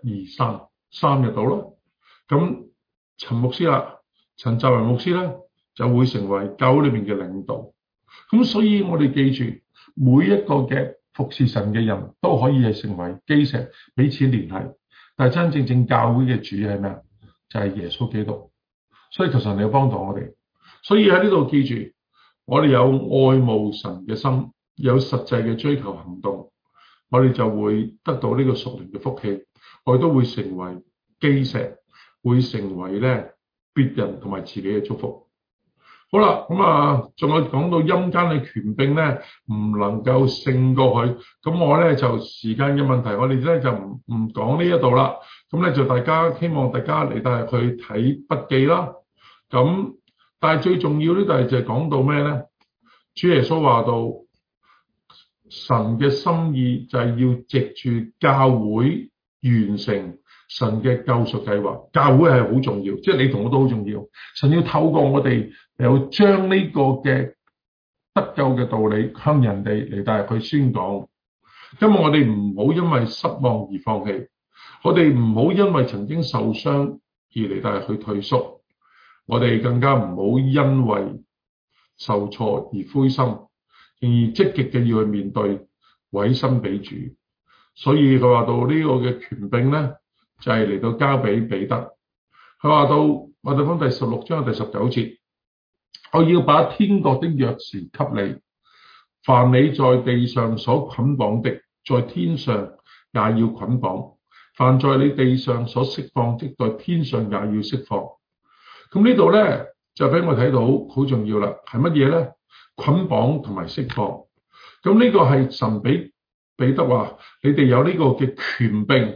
1、2、3日到啦。咁陳牧師啦，陳澤榮牧師咧就會成為教會裏面嘅領導。咁所以我哋記住每一個嘅服侍神嘅人都可以係成為基石，彼此聯繫。但係真真正正教會嘅主係咩啊？就係耶穌基督。所以求神你要幫助我哋。所以喺呢度記住，我哋有愛慕神嘅心，有實際嘅追求行動，我哋就會得到呢個屬靈嘅福氣。我哋都會成為基石，會成為咧別人同埋自己嘅祝福。好啦，仲有講到陰間嘅權柄咧，唔能夠勝過佢。咁我咧就時間嘅問題，我哋咧就唔講呢一度啦。咁咧就希望大家嚟到去睇筆記啦。咁但係最重要呢，就係講到咩咧？主耶穌話到神嘅心意就係要藉住教會完成神嘅救贖計劃。教會係好重要，即係你同我都好重要。神要透過我哋又將呢個嘅得救嘅道理向人哋嚟到去宣講。今日我哋唔好因為失望而放棄，我哋唔好因為曾經受傷而嚟到去退縮，我哋更加唔好因為受挫而灰心，而積極嘅要去面對，委身俾主。所以佢話到呢個嘅權柄咧，就係嚟到交俾彼得。佢話到我哋翻第16章第19節，我要把天國的鑰匙給你，凡你在地上所捆綁的，在天上也要捆綁；凡在你地上所釋放的，在天上也要釋放。咁呢度咧就俾我睇到好重要啦，係乜嘢咧？捆綁同埋釋放。咁呢個係神俾彼得話，你哋有呢個嘅權柄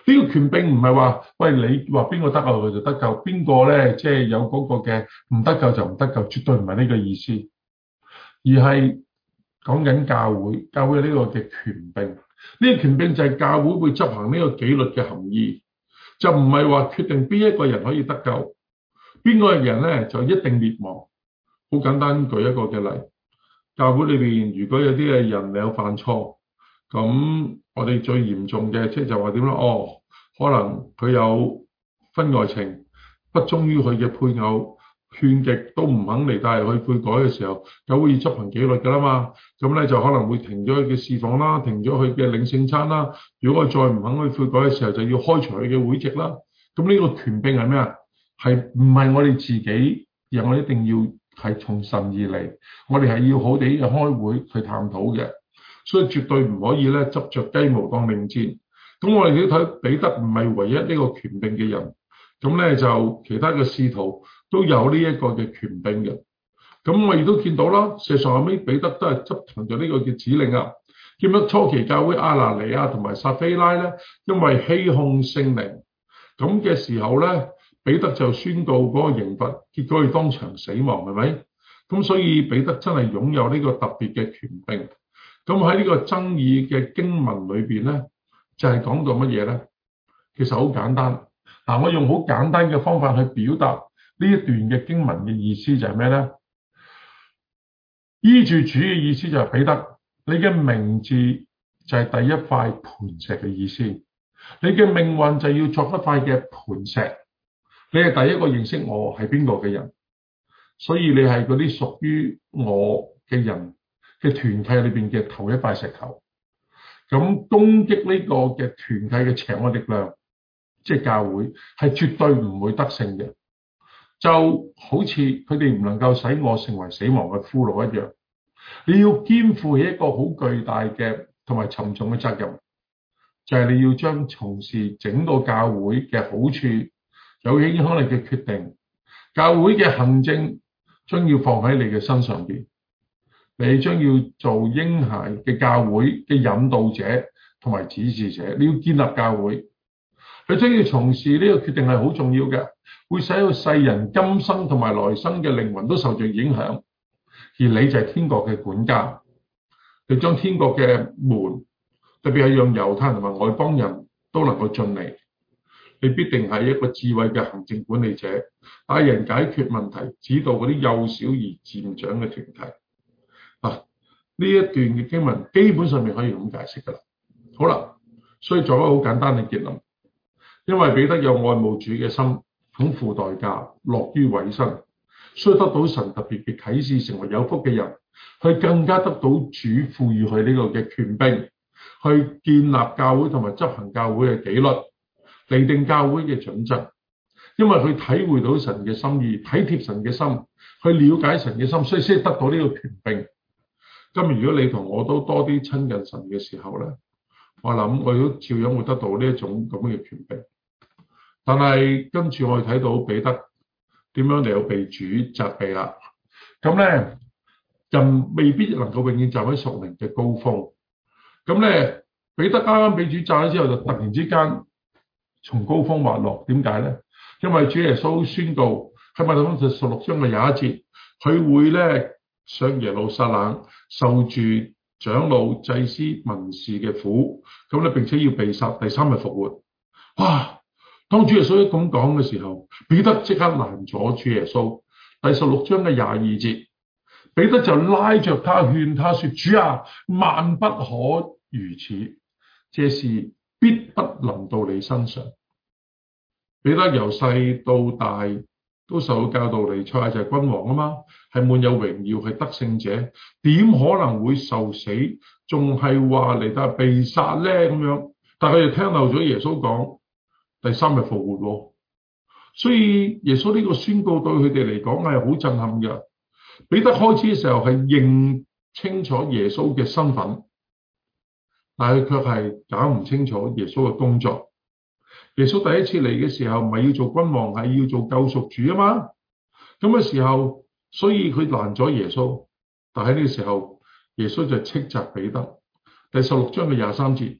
呢個權柄唔係話，喂，你話邊個得救佢就得救，邊個咧即係有嗰個嘅唔得救就唔得救，絕對唔係呢個意思，而係講緊教會呢個嘅權柄。呢個權柄就係教會會執行呢個紀律嘅含義，就唔係話決定邊一個人可以得救，邊個人咧就一定滅亡。好簡單，舉一個嘅例，教會裏邊如果有啲嘅人有犯錯，咁我哋最嚴重嘅即係就話點咧？可能佢有婚外情，不忠於佢嘅配偶，勸極都唔肯嚟帶佢去悔改嘅時候，就會執行紀律噶啦嘛。咁咧就可能會停咗佢嘅侍奉啦，停咗佢嘅領聖餐啦。如果佢再唔肯去悔改嘅時候，就要開除佢嘅會籍啦。咁呢個權柄係咩啊？係唔係我哋自己？而我一定要係從神而嚟，我哋係要好地嘅開會去探討嘅，所以絕對唔可以咧執着雞毛當令箭。咁我哋都睇彼得唔係唯一呢個權柄嘅人，咁咧就其他嘅使徒都有呢一個嘅權柄嘅。咁我亦都見到啦，事實上後尾彼得都係執行咗呢個嘅指令啊。見到初期教會亞拿尼亞同埋撒非拉咧，因為欺哄聖靈咁嘅時候咧，彼得就宣告嗰個刑罰，結果佢當場死亡，係咪？咁所以彼得真係擁有呢個特別嘅權柄。咁喺呢個爭議嘅經文裏邊咧，就係講到乜嘢咧？其實好簡單。嗱，我用好簡單嘅方法去表達呢一段嘅經文嘅意思就係咩咧？依住主嘅意思就係彼得，你嘅名字就係第一塊磐石嘅意思。你嘅命運就要作一塊嘅磐石。你係第一個認識我係邊個嘅人，所以你係嗰啲屬於我嘅人嘅團契裏邊嘅頭一塊石頭。咁攻擊呢個嘅團契嘅邪惡力量，即係教會，係絕對唔會得勝嘅。就好似佢哋唔能夠使我成為死亡嘅俘虜一樣，你要肩負起一個好巨大嘅同埋沉重嘅責任，就係你要將從事整個教會嘅好處、有影響力嘅決定，教會嘅行政將要放喺你嘅身上邊，你將要做嬰孩嘅教會嘅引導者同埋指示者，你要建立教會，你將要從事呢個決定係好重要嘅，會使到世人今生同埋來生嘅靈魂都受住影響，而你就係天國嘅管家，你將天國嘅門，特別係讓猶太人同埋外邦人都能夠進嚟。你必定係一個智慧嘅行政管理者，帶人解決問題，指導嗰啲幼小而漸長嘅團體。呢一段嘅經文基本上面可以咁解釋噶啦。好啦，所以做一個好簡單嘅結論，因為彼得有愛慕主嘅心，肯付代價，樂於委身，所以得到神特別嘅啟示，成為有福嘅人，去更加得到主賦予佢呢個嘅權柄，去建立教會同埋執行教會嘅紀律，釐定教會嘅準則，因為佢體會到神嘅心意，體貼神嘅心，去了解神嘅心，所以先得到呢個權柄。今日如果你同我都多啲親近神嘅時候咧，我諗我都照樣會得到呢一種咁嘅權柄。但係跟住我哋睇到彼得點樣嚟到被主責備啦。咁咧人未必能夠永遠站喺屬靈嘅高峰。咁咧彼得啱啱被主責咗之後，就突然之間從高峰滑落。點解咧？因為主耶穌宣告喺馬太福音16章嘅21節，佢會咧上耶路撒冷受住長老、祭司、文士嘅苦，咁咧並且要被殺，第3日復活。哇！當主耶穌一咁講嘅時候，彼得即刻攔咗主耶穌。第16章嘅22節，彼得就拉着他勸他說：主啊，萬不可如此，這事必不臨到你身上。彼得由細到大都受到教導，彌賽亞就係君王啊嘛，係滿有榮耀，係得勝者，點可能會受死？仲係話嚟到被殺咧咁樣？但係佢哋聽漏咗耶穌講第3日復活喎，所以耶穌呢個宣告對佢哋嚟講係好震撼嘅。彼得開始嘅時候係認清楚耶穌嘅身份，但係佢卻係搞唔清楚耶穌嘅工作。耶穌第一次嚟嘅時候唔係要做君王，係要做救贖主啊嘛。咁嘅時候，所以佢攔咗耶穌。但喺呢個時候，耶穌就斥責彼得。第16章嘅23節，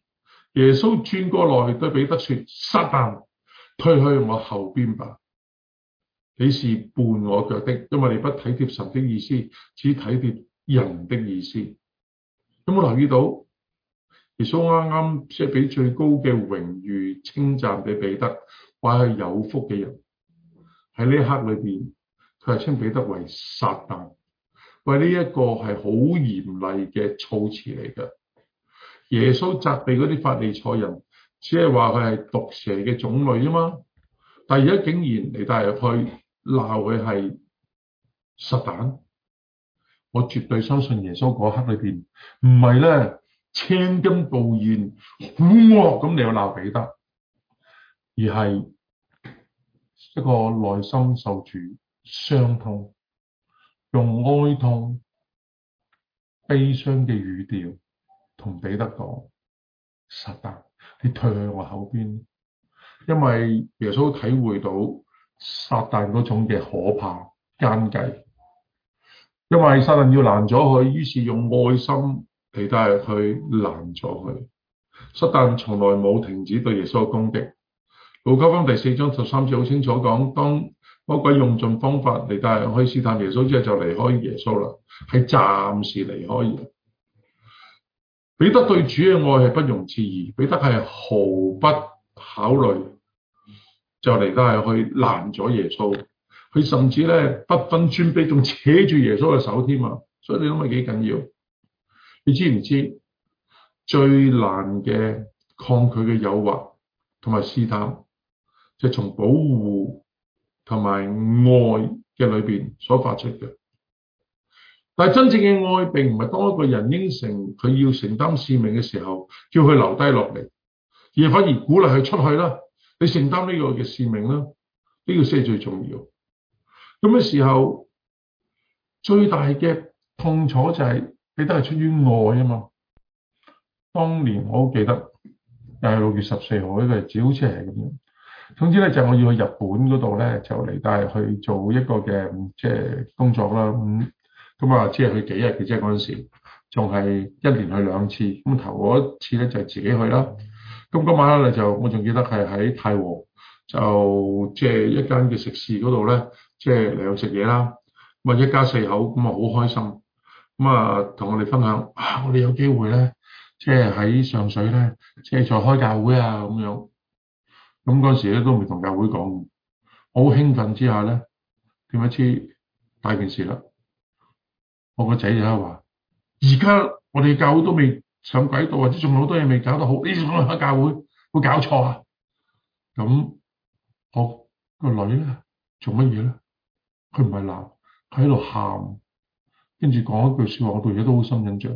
耶穌轉過來對彼得說：撒旦，退去我後邊吧！你是絆我腳的，因為你不體貼神的意思，只體貼人的意思。有冇留意到耶穌啱啱即係俾最高嘅榮譽稱讚俾彼得，話係有福嘅人。喺呢一刻裏邊，佢係稱彼得為撒旦，為呢一個係好嚴厲嘅措辭嚟嘅。耶穌責備嗰啲法利賽人，只係話佢係毒蛇嘅種類啊嘛，但係而家竟然嚟帶入去鬧佢係撒旦。我絕對相信耶穌嗰刻裏邊唔係咧青筋暴現、好惡咁嚟到鬧彼得，而係一個內心受住傷痛，用哀痛、悲傷嘅語調同彼得講：撒旦，你退去我後邊。因為耶穌體會到撒旦嗰種嘅可怕奸計。因為撒旦要攔咗佢，於是用愛心嚟帶入去攔咗佢。撒旦從來冇停止對耶穌嘅攻擊。路加福音第4章13節好清楚講，當魔鬼用盡方法嚟帶入去試探耶穌之後，就離開耶穌啦，係暫時離開嘅。彼得對主嘅愛係不容置疑，彼得係毫不考慮就嚟帶入去攔咗耶穌。佢甚至咧不分尊卑，仲扯住耶穌嘅手添啊！所以你諗下幾緊要？你知唔知最難嘅抗拒嘅誘惑同埋試探，就係從保護同埋愛嘅裏邊所發出嘅。但係真正嘅愛並唔係當一個人應承佢要承擔使命嘅時候，叫佢留低落嚟，而係反而鼓勵佢出去啦。你承擔呢個嘅使命啦，呢個先係最重要。咁嘅時候，最大嘅痛楚就係彼得係出於愛啊嘛。當年我好記得，又係6月14號呢個日子，好似係咁樣。總之咧，就我要去日本嗰度咧，就嚟帶去做一個嘅即係工作啦。咁啊，只係去幾日嘅啫，嗰陣時仲係1年去2次。咁頭嗰一次咧就自己去啦。咁嗰晚咧就我仲記得係喺太和，就即係一間嘅食肆嗰度咧。即係嚟去食嘢啦，咁啊一家4口，咁啊好開心，咁啊同我哋分享我哋有機會咧，即係喺上水咧，即係再開教會啊咁樣。咁嗰時咧都未同教會講，我好興奮之下咧，點解知大件事啦？我個仔就話：而家我哋教會都未上軌道，或者仲有好多嘢未搞得好，你仲去開教會，會搞錯啊？咁我個女咧做乜嘢咧？佢唔係鬧，佢喺度喊，跟住講一句說話，我到而家都好深印象。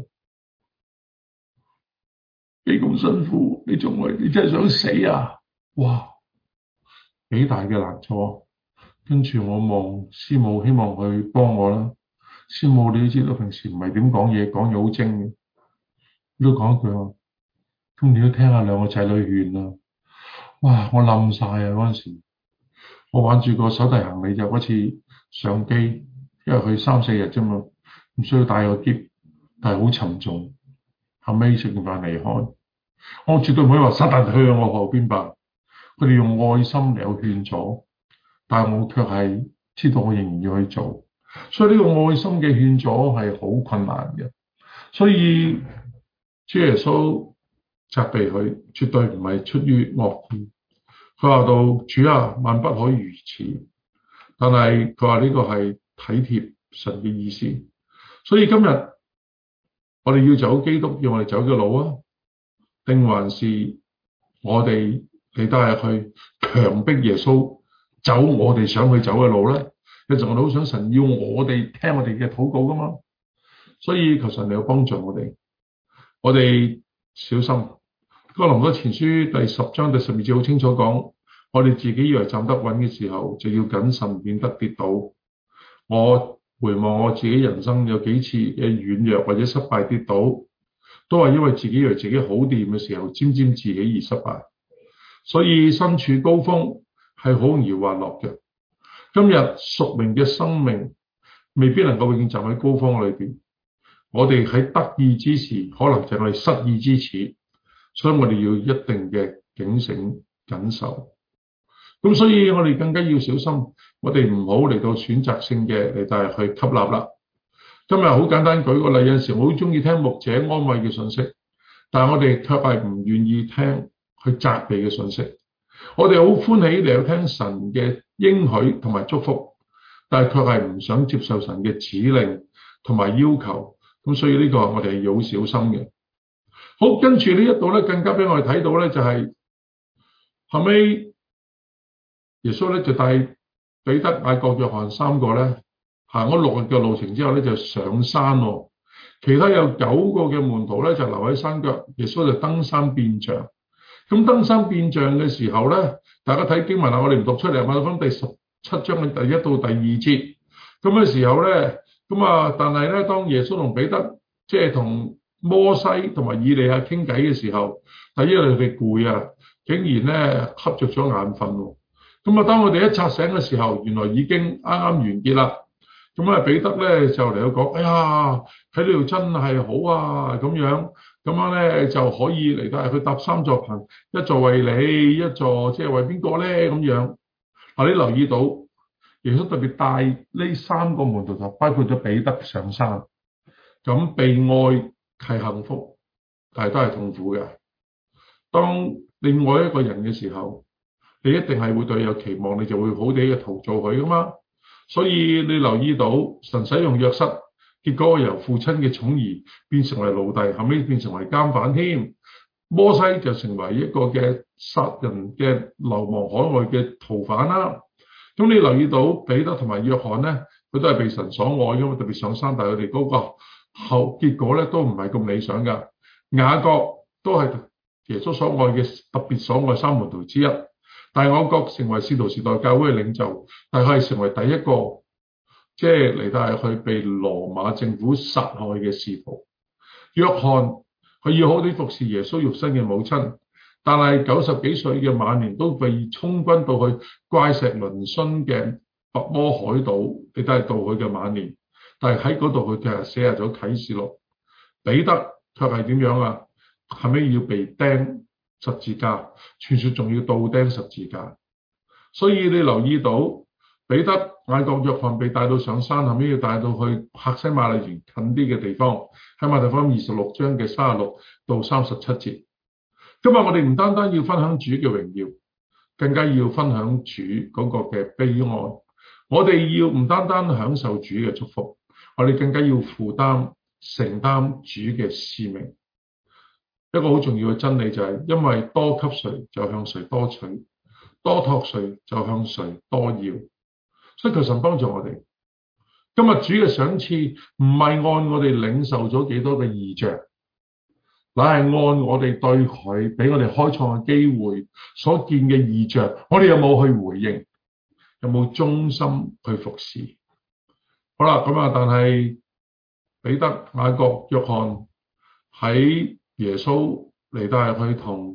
你咁辛苦，你真係想死啊！哇，幾大嘅難處。跟住我望師母，希望佢幫我啦。師母你都知道，平時唔係點講嘢，講嘢好精嘅。都講一句話，咁你都聽下兩個仔女勸啦。哇，我冧晒啊！嗰陣時，我玩住個手提行李就嗰次上機，因為佢3、4日啫嘛，唔需要帶個篋，但係好沉重。後尾食完飯離開，我絕對唔可以話撒旦去我後邊吧。佢哋用愛心嚟去勸阻，但係我卻係知道我仍然要去做，所以呢個愛心嘅勸阻係好困難嘅。所以主耶穌責備佢，絕對唔係出於惡意。佢話到：主啊，萬不可如此。但係佢話呢個係體貼神嘅意思。所以今日我哋要走基督要我哋走嘅路啊，定還是我哋嚟帶入去強迫耶穌走我哋想去走嘅路咧？其實我哋好想神要我哋聽我哋嘅禱告噶嘛。所以求神你要幫助我哋，我哋小心。哥林多前書第10章第12節好清楚講，我哋自己以為站得穩嘅時候，就要謹慎，免得跌倒。我回望我自己人生有幾次嘅軟弱或者失敗跌倒，都係因為自己以為自己好掂嘅時候，沾沾自喜而失敗。所以身處高峰係好容易滑落嘅。今日屬靈嘅生命未必能夠永遠站喺高峰裏邊。我哋喺得意之時，可能就係我哋失意之始。 所以我哋要一定嘅警醒緊守。咁所以我哋更加要小心，我哋唔好嚟到選擇性嘅嚟到去吸納啦。今日好簡單舉個例，有陣時我好中意聽牧者安慰嘅信息，但係我哋卻係唔願意聽去責備嘅信息。我哋好歡喜嚟到聽神嘅應許同埋祝福，但係卻係唔想接受神嘅指令同埋要求。咁所以呢個我哋要好小心嘅。好，跟住呢一度咧，更加俾我哋睇到咧，就係後尾耶穌咧就帶彼得、雅各、約翰三個咧行咗6日嘅路程之後咧，就上山喎。其他有9個嘅門徒咧就留喺山腳，耶穌就登山變像。咁登山變像嘅時候咧，大家睇經文啊，我哋唔讀出嚟，馬太福音第17章嘅第1到第2節。咁嘅時候咧，但係咧，當耶穌同彼得即係同摩西同埋以利亞傾偈嘅時候，第一佢哋攰啊，竟然咧瞌着咗眼瞓喎。當我哋一扎醒嘅時候，原來已經啱啱完結啦。彼得咧就嚟到講：哎呀，喺呢度真係好啊！咁樣咧就可以嚟到去搭3座棚，一座為你，一座即係為邊個咧？咁樣你留意到耶穌特別帶呢3個門徒，就包括咗彼得上山。咁被愛係幸福，但係都係痛苦嘅。當你愛一個人嘅時候，你一定係會對佢有期望，你就會好地嘅陶造佢噶嘛。所以你留意到神使用約瑟，結果由父親嘅寵兒變成為奴隸，後尾變成為監犯添。摩西就成為一個嘅殺人嘅流亡海外嘅逃犯啦。咁你留意到彼得同埋約翰咧，佢都係被神所愛，因為特別上山，但係佢哋嗰個後結果咧都唔係咁理想噶。雅各都係耶穌所愛嘅特別所愛3門徒之一。但係雅各成為使徒時代教會嘅領袖，但係佢係成為第一個即係嚟到係去被羅馬政府殺害嘅使徒。約翰佢要好啲服侍耶穌肉身嘅母親，但係90幾歲嘅晚年都被充軍到去怪石嶙峋嘅拔摩海島，你都係到佢嘅晚年。但係喺嗰度佢其實寫下咗啟示錄。彼得卻係點樣啊？後尾要被釘十字架，傳說仲要倒釘十字架。所以你留意到彼得、雅各、約翰被帶到上山，後尾要帶到去客西馬尼園近啲嘅地方，喺馬太福音26章嘅36到37節。今日我哋唔單單要分享主嘅榮耀，更加要分享主嗰個嘅悲哀。我哋要唔單單享受主嘅祝福，我哋更加要負擔承擔主嘅使命。一個好重要嘅真理就係，因為多給誰就向誰多取，多託誰就向誰多要。所以求神幫助我哋。今日主嘅賞賜唔係按我哋領受咗幾多嘅異象，乃係按我哋對佢俾我哋開創嘅機會所見嘅異象，我哋有冇去回應，有冇忠心去服侍。好啦，但係彼得、雅各、約翰喺耶穌嚟到係去同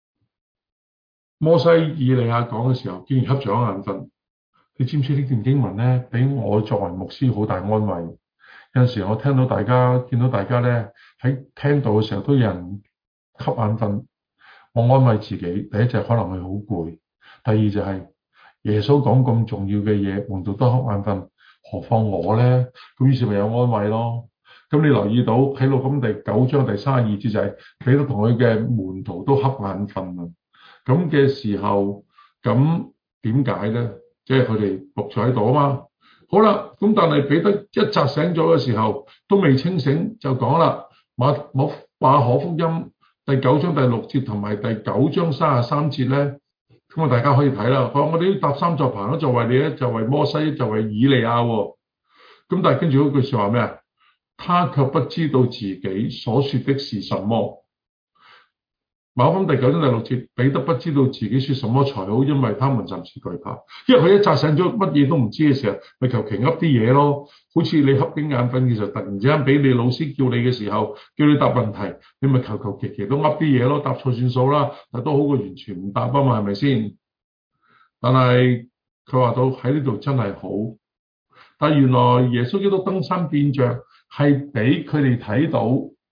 摩西、以利亞講嘅時候，竟然瞌咗眼瞓。你知唔知呢段經文咧，俾我作為牧師好大安慰。有陣時我聽到大家見到大家咧喺聽到嘅時候都有人瞌眼瞓，我安慰自己，第一就可能佢好攰，第二就係耶穌講咁重要嘅嘢，門徒都瞌眼瞓，何況我咧？咁於是咪有安慰咯。咁你留意到喺路加福音第9章第32節就係彼得同佢嘅門徒都瞌眼瞓啊。咁嘅時候，咁點解咧？即係佢哋伏咗喺度啊嘛。好啦，咁但係彼得一扎醒咗嘅時候，都未清醒就講啦。馬可福音第9章第6節同埋第9章33節咧，咁大家可以睇啦。我哋要搭3座棚，一座為你，一座為摩西，一座為以利亞。咁但係跟住嗰句說話咩啊？他卻不知道自己所說的是什麼。馬可福音第9章第6節，彼得不知道自己說什麼才好，因為他們暫時懼怕。因為佢一扎醒咗，乜嘢都唔知嘅時候，咪求其噏啲嘢咯。好似你瞌緊眼瞓嘅時候，突然之間俾你老師叫你嘅時候，叫你答問題，你咪求其都噏啲嘢咯，答錯算數啦，但都好過完全唔答啊嘛，係咪先？但係佢話到喺呢度真係好，但係原來耶穌基督登山變像係俾佢哋睇到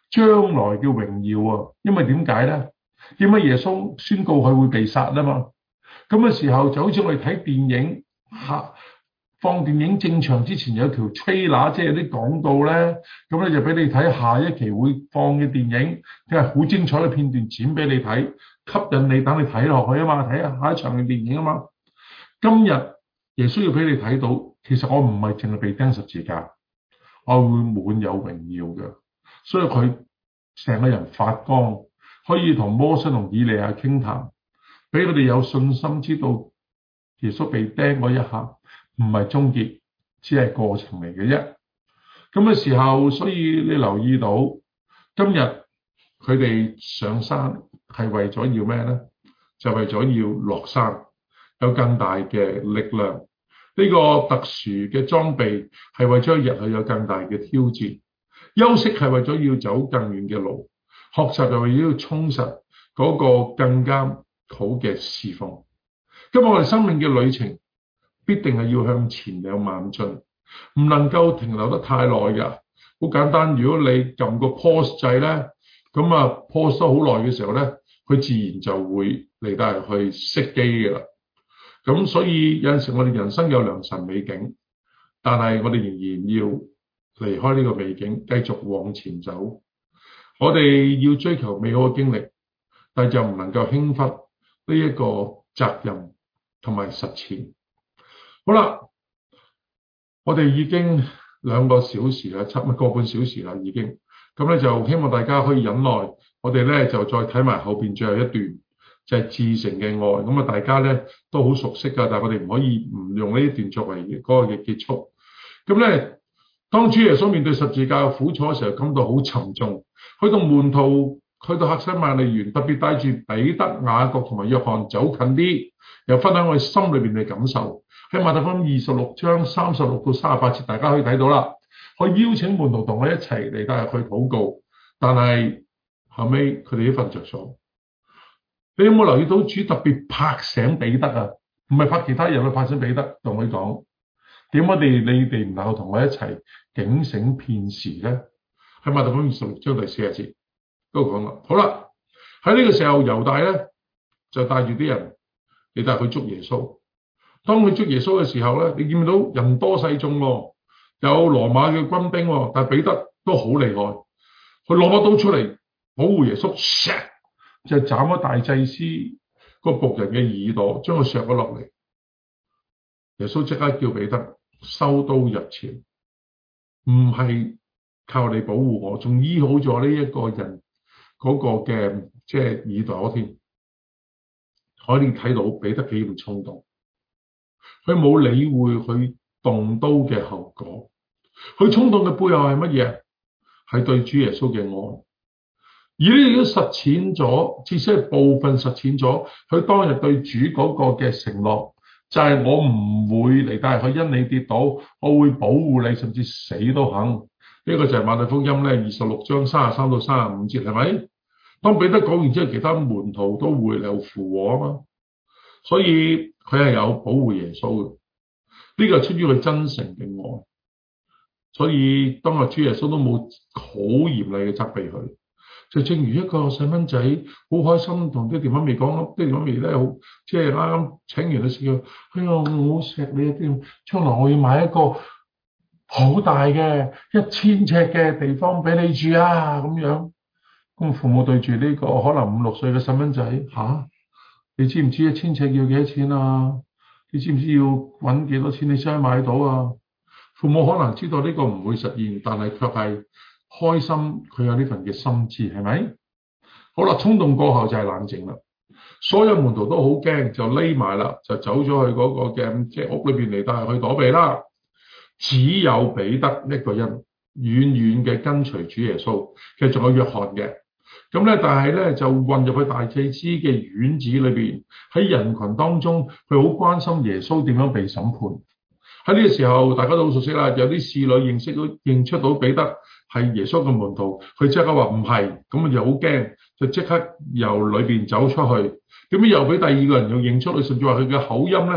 將來嘅榮耀啊！因為點解咧？點解耶穌宣告佢會被殺啊嘛？咁嘅時候就好似我哋睇電影放電影正場之前有條 trailer， 即係有啲講道咧，咁咧就俾你睇下一期會放嘅電影，即係好精彩嘅片段剪俾你睇，吸引你等你睇落去啊嘛，睇下一場嘅電影啊嘛。今日耶穌要俾你睇到，其實我唔係淨係被釘十字架，我會滿有榮耀嘅，所以佢成個人發光，可以同摩西同以利亞傾談，俾佢哋有信心知道耶穌被釘嗰一刻唔係終結，只係過程嚟嘅啫。咁嘅時候，所以你留意到今日佢哋上山係為咗要咩咧？就為咗要落山，有更大嘅力量。呢個特殊嘅裝備係為咗日後有更大嘅挑戰。休息係為咗要走更遠嘅路，學習就為咗要充實嗰個更加好嘅侍奉。今日我哋生命嘅旅程必定係要向前有邁進，唔能夠停留得太耐㗎。好簡單，如果你撳個 pause 掣咧，咁啊 pause 得好耐嘅時候咧，佢自然就會嚟到去熄機㗎啦。咁所以有陣時我哋人生有良辰美景，但係我哋仍然要離開呢個美景，繼續往前走。我哋要追求美好嘅經歷，但係就唔能夠輕忽呢一個責任同埋實踐。好啦，我哋已經2個小時啦，差唔多個半小時啦已經。咁咧就希望大家可以忍耐，我哋咧就再睇埋後邊最後一段，就係至誠嘅愛。咁啊，大家咧都好熟悉㗎，但係我哋唔可以唔用呢一段作為嗰個嘅結束。咁咧，當主耶穌面對十字架苦楚嘅時候，感到好沉重。去到門徒，去到客西馬尼園，特別帶住彼得、雅各同埋約翰走近啲，又分享我哋心裏邊嘅感受。喺馬太福音26章36到38節，大家可以睇到啦。我邀請門徒同我一齊嚟帶入去禱告，但係後尾佢哋都瞓着咗。你有冇留意到主特別拍醒彼得啊？唔係拍其他人，去拍醒彼得，同佢講：點解你哋唔能夠同我一齊警醒片時咧？喺馬太福音26章第40節都講啦。好啦，喺呢個時候，猶大咧就帶住啲人嚟帶佢捉耶穌。當佢捉耶穌嘅時候咧，你見唔見到人多勢眾喎？有羅馬嘅軍兵喎，但係彼得都好厲害，佢攞把刀出嚟保護耶穌，就斬咗大祭司個僕人嘅耳朵，將佢削咗落嚟。耶穌即刻叫彼得收刀入朝，唔係靠你保護我，仲醫好咗呢一個人嗰個嘅即係耳朵添。可以睇到彼得幾咁衝動，佢冇理會佢動刀嘅後果。佢衝動嘅背後係乜嘢？係對主耶穌嘅愛。而呢啲都實踐咗，至少係部分實踐咗佢當日對主嗰個嘅承諾，就係我唔會嚟帶佢因你跌倒，我會保護你，甚至死都肯。呢個就係馬太福音咧26章33到35節，係咪？當彼得講完之後，其他門徒都會有附和啊嘛。所以佢係有保護耶穌嘅，呢個係出於佢真誠嘅愛。所以當日主耶穌都冇好嚴厲嘅責備佢，就正如一個細蚊仔好開心同爹哋媽咪講，爹哋媽咪咧好即係啱啱請完你食藥，哎呀我好錫你啊！啲將來我要買一個好大嘅1000尺嘅地方俾你住啊咁樣。咁父母對住呢個可能5、6歲嘅細蚊仔，你知唔知1000尺要幾多錢啊？你知唔知要搵幾多錢你先可以買到啊？父母可能知道呢個唔會實現，但係卻係開心，佢有呢份嘅心志，係咪？好啦，衝動過後就係冷靜啦。所有門徒都好驚，就匿埋啦，就走咗去嗰個嘅即係屋裏邊嚟，但係去躲避啦。只有彼得一個人遠遠嘅跟隨主耶穌，其實仲有約翰嘅。咁咧，但係咧就混入去大祭司嘅院子裏邊，喺人群當中，佢好關心耶穌點樣被審判。喺呢個時候，大家都好熟悉啦。有啲侍女認出到彼得係耶穌嘅門徒，佢即刻話唔係，咁啊就好驚，就即刻由裏邊走出去。點解又俾第二個人又認出佢，甚至話佢嘅口音咧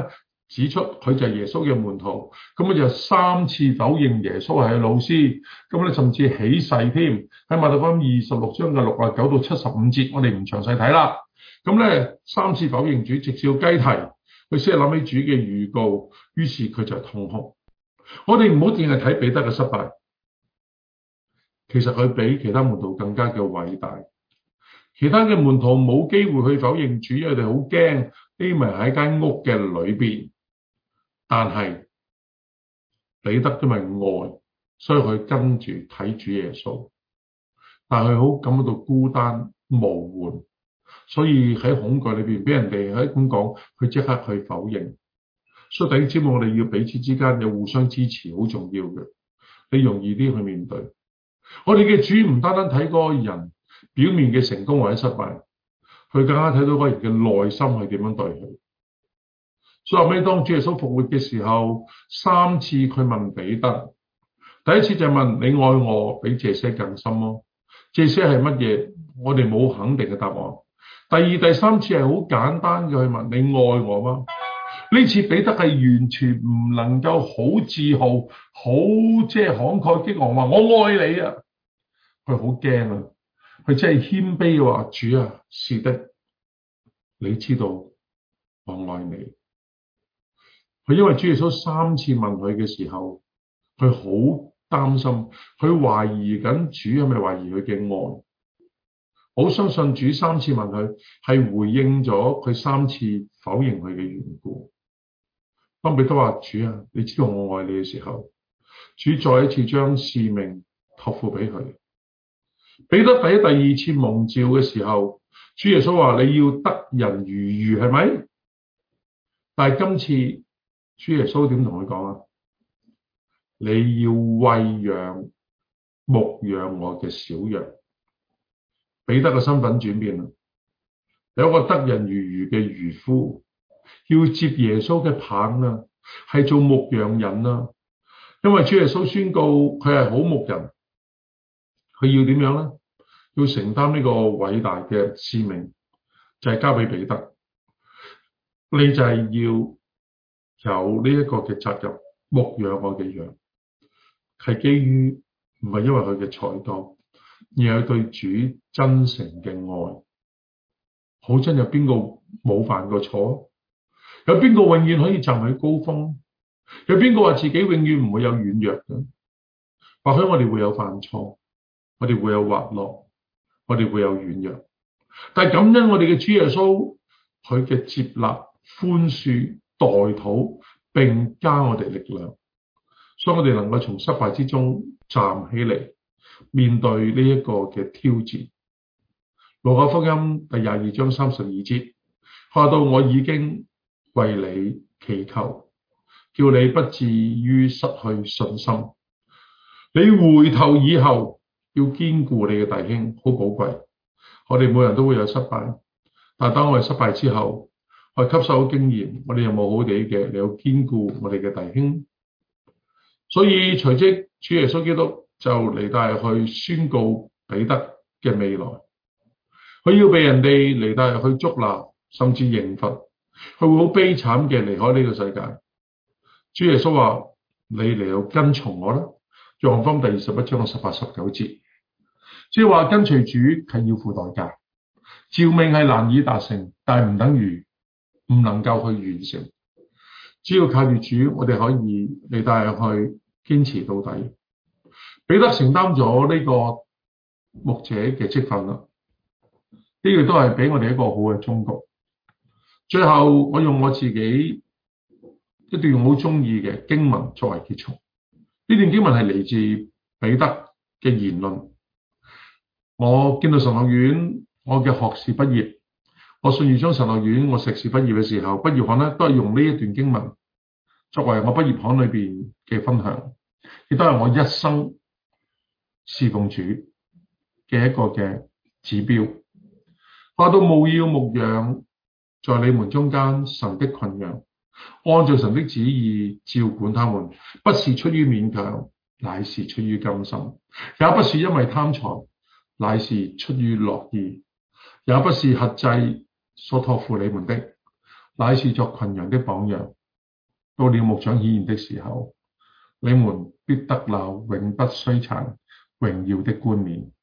指出佢就係耶穌嘅門徒，咁佢就3次否認耶穌係老師，咁咧甚至起誓添。喺馬太福音26章嘅69到75節，我哋唔詳細睇啦。咁咧3次否認主，直至到雞啼，佢先係諗起主嘅預告，於是佢就痛哭。我哋唔好淨係睇彼得嘅失敗，其實佢比其他門徒更加嘅偉大。其他嘅門徒冇機會去否認主，因為佢哋好驚匿埋喺間屋嘅裏邊。但係彼得因為愛，所以佢跟住睇主耶穌。但係佢好感到孤單無援，所以喺恐懼裏邊俾人哋喺咁講，佢即刻去否認。所以弟兄姊妹，我哋要彼此之間有互相支持，好重要嘅，你容易啲去面對。我哋嘅主唔單單睇嗰個人表面嘅成功或者失敗，佢更加睇到嗰個人嘅內心係點樣對佢。所以後尾當主耶穌復活嘅時候，3次佢問彼得，第一次就係問你愛我比這些更深咯，這些係乜嘢？我哋冇肯定嘅答案。第二、第三次係好簡單嘅去問你愛我嗎？呢次彼得係完全唔能夠好自豪、好慷慨激昂話我愛你啊！佢好驚啊！佢真係謙卑話主啊，是的，你知道我愛你。佢因為主耶穌3次問佢嘅時候，佢好擔心，佢懷疑緊主係咪懷疑佢嘅愛。我好相信主3次問佢係回應咗佢3次否認佢嘅緣故。當彼得話主啊，你知道我愛你嘅時候，主再一次將使命託付俾佢。彼得第二次蒙召嘅時候，主耶穌話你要得人如魚，係咪？但係今次主耶穌點同佢講啊？你要餵養牧養我嘅小羊。彼得嘅身份轉變啦，有一個得人如魚嘅漁夫，要接耶穌嘅棒啊，係做牧羊人啊。因為主耶穌宣告佢係好牧人，佢要點樣咧？要承擔呢個偉大嘅使命，就係交俾彼得。你就係要有呢一個嘅責任，牧養我嘅羊，係基於唔係因為佢嘅才多，而係對主真誠嘅愛。好真，有邊個冇犯過錯？有邊個永遠可以站喺高峰？有邊個話自己永遠唔會有軟弱嘅？或許我哋會有犯錯，我哋會有滑落，我哋會有軟弱。但係感恩我哋嘅主耶穌，佢嘅接納、寬恕、代禱，並加我哋力量，所以我哋能夠從失敗之中站起嚟，面對呢一個嘅挑戰。路加福音第22章32節，話到我已經為你祈求，叫你不至於失去信心。你回頭以後要堅固你嘅弟兄，好寶貴。我哋每人都會有失敗，但係當我哋失敗之後，我哋吸收經驗，我哋有冇好地嘅，你要堅固我哋嘅弟兄。所以隨即主耶穌基督就嚟帶去宣告彼得嘅未來。佢要被人哋嚟帶去捉拿，甚至刑罰，佢會好悲慘嘅離開呢個世界。主耶穌話：你嚟到跟從我啦。約翰福音第21章18、19節，即係話跟隨主係要付代價，召命係難以達成，但係唔等於唔能夠去完成。只要靠住主，我哋可以嚟帶去堅持到底。彼得承擔咗呢個牧者嘅職分啦。呢個都係俾我哋一個好嘅忠告。最後，我用我自己一段好中意嘅經文作為結束。呢段經文係嚟自彼得嘅言論。我見到神學院，我嘅學士畢業，我信義中神學院，我碩士畢業嘅時候，畢業刊咧都係用呢一段經文作為我畢業刊裏邊嘅分享，亦都係我一生侍奉主嘅一個嘅指標。話到務要牧養在你們中間神的群羊，按照神的旨意照管他們，不是出於勉強，乃是出於甘心；也不是因為貪財，乃是出於樂意；也不是轄制所託付你們的，乃是作群羊的榜樣。 到了牧長顯現的時候，你們必得那永不衰殘榮耀的冠冕。